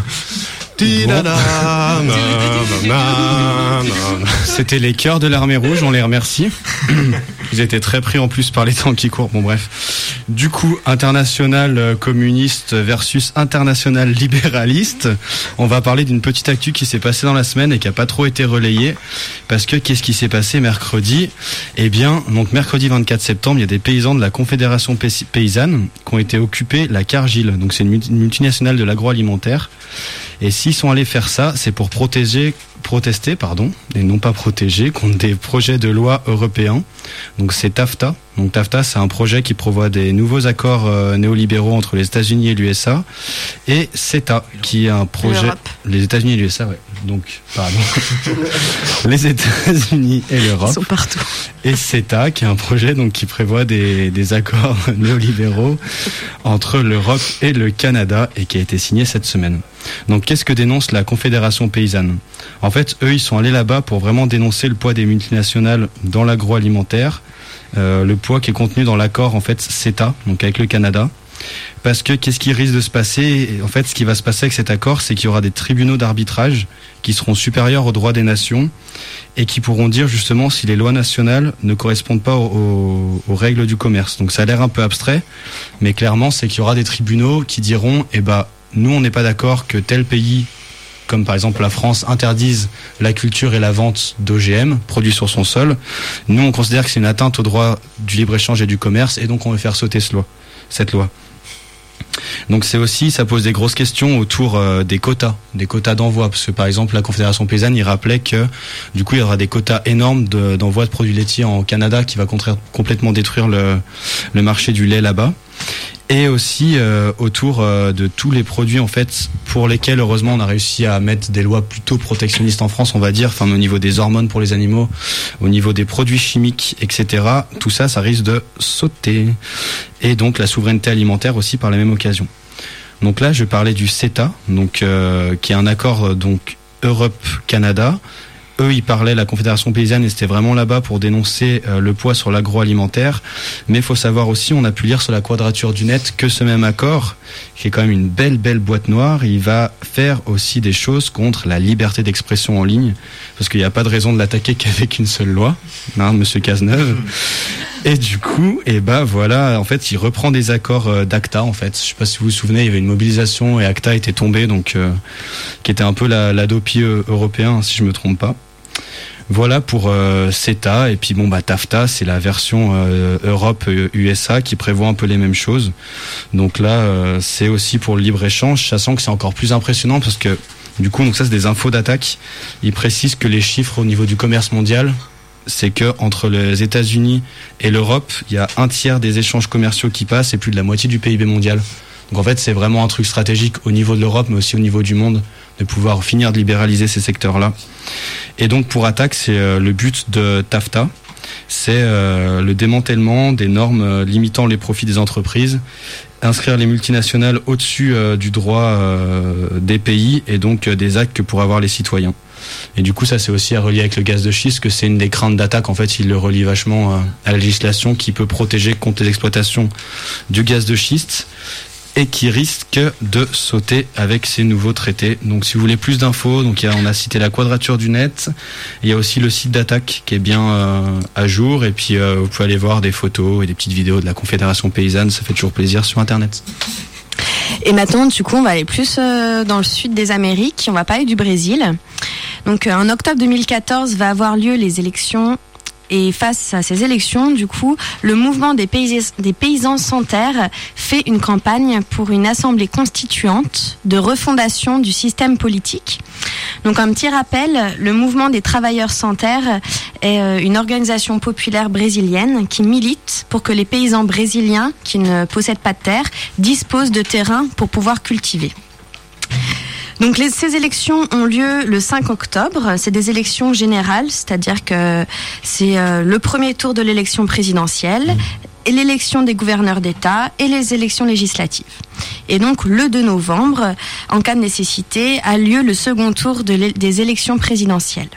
C'était les chœurs de l'armée rouge, on les remercie. Ils étaient très pris en plus par les temps qui courent. Bon bref. Du coup, international communiste versus international libéraliste. On va parler d'une petite actu qui s'est passée dans la semaine et qui a pas trop été relayée. Parce que qu'est-ce qui s'est passé mercredi ? Eh bien, donc mercredi vingt-quatre septembre, il y a des paysans de la Confédération paysanne qui ont été occupés la Cargill. Donc c'est une multinationale de l'agroalimentaire. Et s'ils sont allés faire ça, c'est pour protéger, protester, pardon, et non pas protéger, contre des projets de loi européens. Donc c'est TAFTA. Donc TAFTA, c'est un projet qui prévoit des nouveaux accords euh, néolibéraux entre les États-Unis et l'U S A. Et CETA, qui est un projet... L'Europe. Les États-Unis et l'U S A, ouais. Donc, pardon. Les États-Unis et l'Europe. Ils sont partout. Et CETA, qui est un projet donc qui prévoit des, des accords néolibéraux entre l'Europe et le Canada et qui a été signé cette semaine. Donc, qu'est-ce que dénonce la Confédération paysanne ? En fait, eux, ils sont allés là-bas pour vraiment dénoncer le poids des multinationales dans l'agroalimentaire, euh, le poids qui est contenu dans l'accord en fait CETA, donc avec le Canada. Parce que qu'est-ce qui risque de se passer ? En fait, ce qui va se passer avec cet accord, c'est qu'il y aura des tribunaux d'arbitrage qui seront supérieurs aux droits des nations et qui pourront dire justement si les lois nationales ne correspondent pas aux, aux règles du commerce. Donc ça a l'air un peu abstrait, mais clairement, c'est qu'il y aura des tribunaux qui diront eh ben, nous, on n'est pas d'accord que tel pays, comme par exemple la France, interdise la culture et la vente d'O G M produits sur son sol. Nous, on considère que c'est une atteinte au droit du libre-échange et du commerce et donc on veut faire sauter ce loi, cette loi. Donc c'est aussi, ça pose des grosses questions autour euh, des quotas, des quotas d'envoi, parce que par exemple la Confédération paysanne, il rappelait que du coup il y aura des quotas énormes de, d'envoi de produits laitiers en Canada qui va contra- complètement détruire le, le marché du lait là-bas. Et aussi euh, autour euh, de tous les produits en fait pour lesquels heureusement on a réussi à mettre des lois plutôt protectionnistes en France, on va dire, enfin au niveau des hormones pour les animaux, au niveau des produits chimiques, et cetera. Tout ça, ça risque de sauter. Et donc la souveraineté alimentaire aussi par la même occasion. Donc là, je parlais du CETA, donc euh, qui est un accord donc Europe-Canada. Eux, ils parlaient, la Confédération paysanne, et c'était vraiment là-bas pour dénoncer euh, le poids sur l'agroalimentaire. Mais il faut savoir aussi, on a pu lire sur la quadrature du net que ce même accord, qui est quand même une belle, belle boîte noire, il va faire aussi des choses contre la liberté d'expression en ligne, parce qu'il n'y a pas de raison de l'attaquer qu'avec une seule loi, hein, Monsieur Cazeneuve. Et du coup, et ben voilà, en fait, il reprend des accords euh, d'ACTA, en fait. Je sais pas si vous vous souvenez, il y avait une mobilisation et ACTA était tombé, donc euh, qui était un peu la, la Dopi euh, européen, si je me trompe pas. Voilà pour euh, CETA, et puis bon bah TAFTA, c'est la version euh, Europe-U S A qui prévoit un peu les mêmes choses. Donc là, euh, c'est aussi pour le libre-échange, sachant que c'est encore plus impressionnant parce que du coup, donc ça c'est des infos d'attaque. Ils précisent que les chiffres au niveau du commerce mondial, c'est que entre les États-Unis et l'Europe, il y a un tiers des échanges commerciaux qui passent et plus de la moitié du P I B mondial. Donc en fait, c'est vraiment un truc stratégique au niveau de l'Europe, mais aussi au niveau du monde, de pouvoir finir de libéraliser ces secteurs-là. Et donc pour Attac, c'est euh, le but de TAFTA, c'est euh, le démantèlement des normes euh, limitant les profits des entreprises, inscrire les multinationales au-dessus euh, du droit euh, des pays et donc euh, des actes que pourraient avoir les citoyens. Et du coup, ça c'est aussi à relier avec le gaz de schiste, que c'est une des craintes d'Attac. En fait, il le relie vachement euh, à la législation qui peut protéger contre les exploitations du gaz de schiste et qui risque de sauter avec ces nouveaux traités. Donc si vous voulez plus d'infos, donc il y a, on a cité la Quadrature du Net, il y a aussi le site d'Attac qui est bien euh, à jour, et puis euh, vous pouvez aller voir des photos et des petites vidéos de la Confédération Paysanne, ça fait toujours plaisir sur Internet. Et maintenant, du coup, on va aller plus euh, dans le sud des Amériques, on va parler du Brésil. Donc euh, en octobre deux mille quatorze va avoir lieu les élections. Et face à ces élections, du coup, le mouvement des, pays, des paysans sans terre fait une campagne pour une assemblée constituante de refondation du système politique. Donc, un petit rappel, le mouvement des travailleurs sans terre est une organisation populaire brésilienne qui milite pour que les paysans brésiliens qui ne possèdent pas de terre disposent de terrain pour pouvoir cultiver. Donc les, ces élections ont lieu le cinq octobre. C'est des élections générales, c'est-à-dire que c'est euh, le premier tour de l'élection présidentielle, et l'élection des gouverneurs d'État et les élections législatives. Et donc le deux novembre, en cas de nécessité, a lieu le second tour de l'é- des élections présidentielles.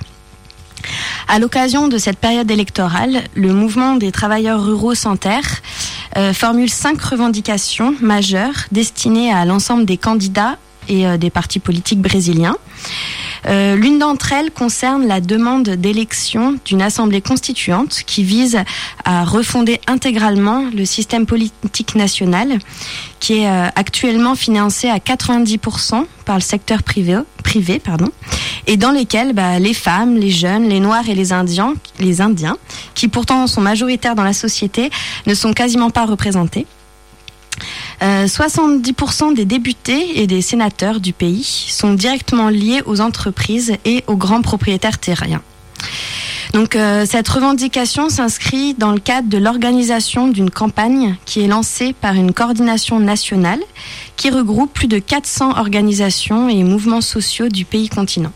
À l'occasion de cette période électorale, le mouvement des travailleurs ruraux sans terre euh, formule cinq revendications majeures destinées à l'ensemble des candidats et euh, des partis politiques brésiliens. Euh, l'une d'entre elles concerne la demande d'élection d'une assemblée constituante qui vise à refonder intégralement le système politique national qui est euh, actuellement financé à quatre-vingt-dix pour cent par le secteur privé, privé pardon, et dans lesquels bah, les femmes, les jeunes, les noirs et les indiens, les indiens, qui pourtant sont majoritaires dans la société, ne sont quasiment pas représentés. Euh, soixante-dix pour cent des députés et des sénateurs du pays sont directement liés aux entreprises et aux grands propriétaires terriens. Donc euh, cette revendication s'inscrit dans le cadre de l'organisation d'une campagne qui est lancée par une coordination nationale qui regroupe plus de quatre cents organisations et mouvements sociaux du pays continent.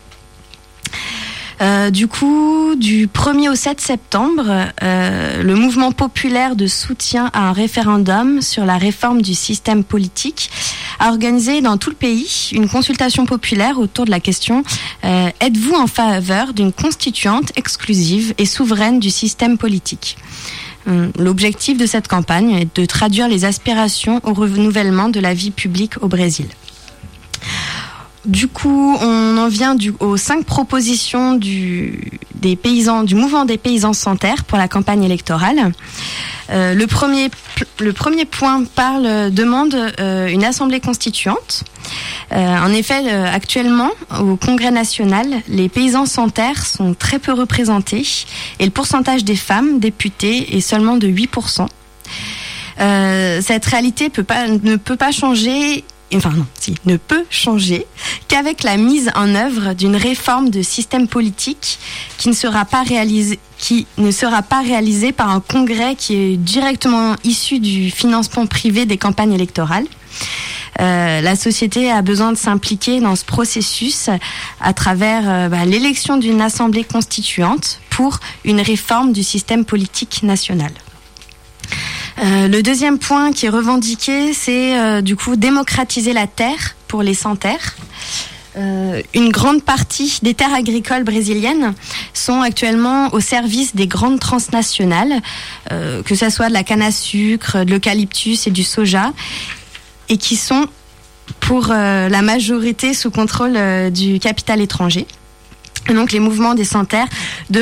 Euh, du coup, du premier au sept septembre, euh, le mouvement populaire de soutien à un référendum sur la réforme du système politique a organisé dans tout le pays une consultation populaire autour de la question euh, « Êtes-vous en faveur d'une constituante exclusive et souveraine du système politique ?» L'objectif de cette campagne est de traduire les aspirations au renouvellement de la vie publique au Brésil. Du coup, on en vient du, aux cinq propositions du, des paysans, du mouvement des paysans sans terre pour la campagne électorale. Euh, le, premier, le premier point parle, demande euh, une assemblée constituante. Euh, en effet, euh, actuellement, au Congrès national, les paysans sans terre sont très peu représentés et le pourcentage des femmes députées est seulement de huit pour cent. Euh, cette réalité peut pas, ne peut pas changer Enfin non, si, ne peut changer qu'avec la mise en œuvre d'une réforme de système politique qui ne sera pas réalisée, qui ne sera pas réalisée par un congrès qui est directement issu du financement privé des campagnes électorales. Euh, la société a besoin de s'impliquer dans ce processus à travers euh, bah, l'élection d'une assemblée constituante pour une réforme du système politique national. Euh, le deuxième point qui est revendiqué, c'est euh, du coup démocratiser la terre pour les sans-terre. Euh, une grande partie des terres agricoles brésiliennes sont actuellement au service des grandes transnationales, euh, que ce soit de la canne à sucre, de l'eucalyptus et du soja, et qui sont pour euh, la majorité sous contrôle euh, du capital étranger. Et donc les mouvements des sans-terre de